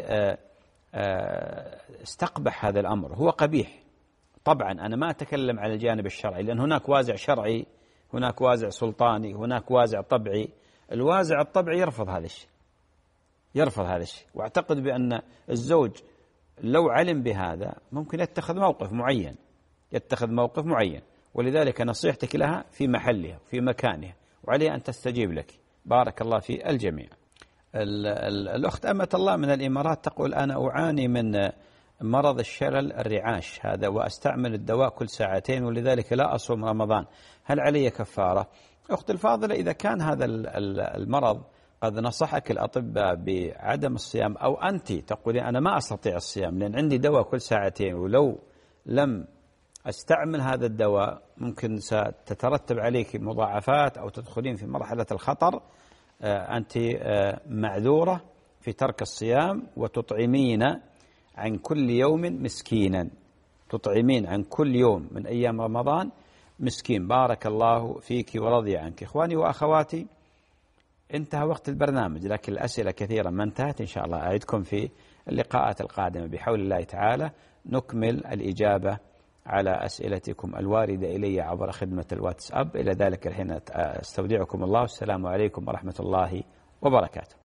استقبح هذا الأمر، هو قبيح. طبعا أنا ما أتكلم على الجانب الشرعي، لأن هناك وازع شرعي، هناك وازع سلطاني، هناك وازع طبعي. الوازع الطبعي يرفض هذا الشيء، يرفض هذا الشيء، واعتقد بأن الزوج لو علم بهذا ممكن يتخذ موقف معين، يتخذ موقف معين. ولذلك نصيحتك لها في محلها في مكانها، وعليها أن تستجيب لك. بارك الله في الجميع. الأخت أمة الله من الإمارات تقول أنا أعاني من مرض الشلل الرعاش هذا، وأستعمل الدواء كل ساعتين، ولذلك لا أصوم رمضان، هل علي كفارة؟ أخت الفاضلة، إذا كان هذا المرض قد نصحك الأطباء بعدم الصيام، أو أنت تقولين أنا ما أستطيع الصيام لأن عندي دواء كل ساعتين، ولو لم أستعمل هذا الدواء ممكن ستترتب عليك مضاعفات أو تدخلين في مرحلة الخطر، أنت معذورة في ترك الصيام، وتطعمين عن كل يوم مسكينا، تطعمين عن كل يوم من أيام رمضان مسكين. بارك الله فيك ورضي عنك. إخواني وأخواتي، انتهى وقت البرنامج، لكن الأسئلة كثيرا ما انتهت، إن شاء الله أعدكم في اللقاءات القادمة بحول الله تعالى نكمل الإجابة على أسئلتكم الواردة إلي عبر خدمة الواتساب. إلى ذلك الحين استودعكم الله، والسلام عليكم ورحمة الله وبركاته.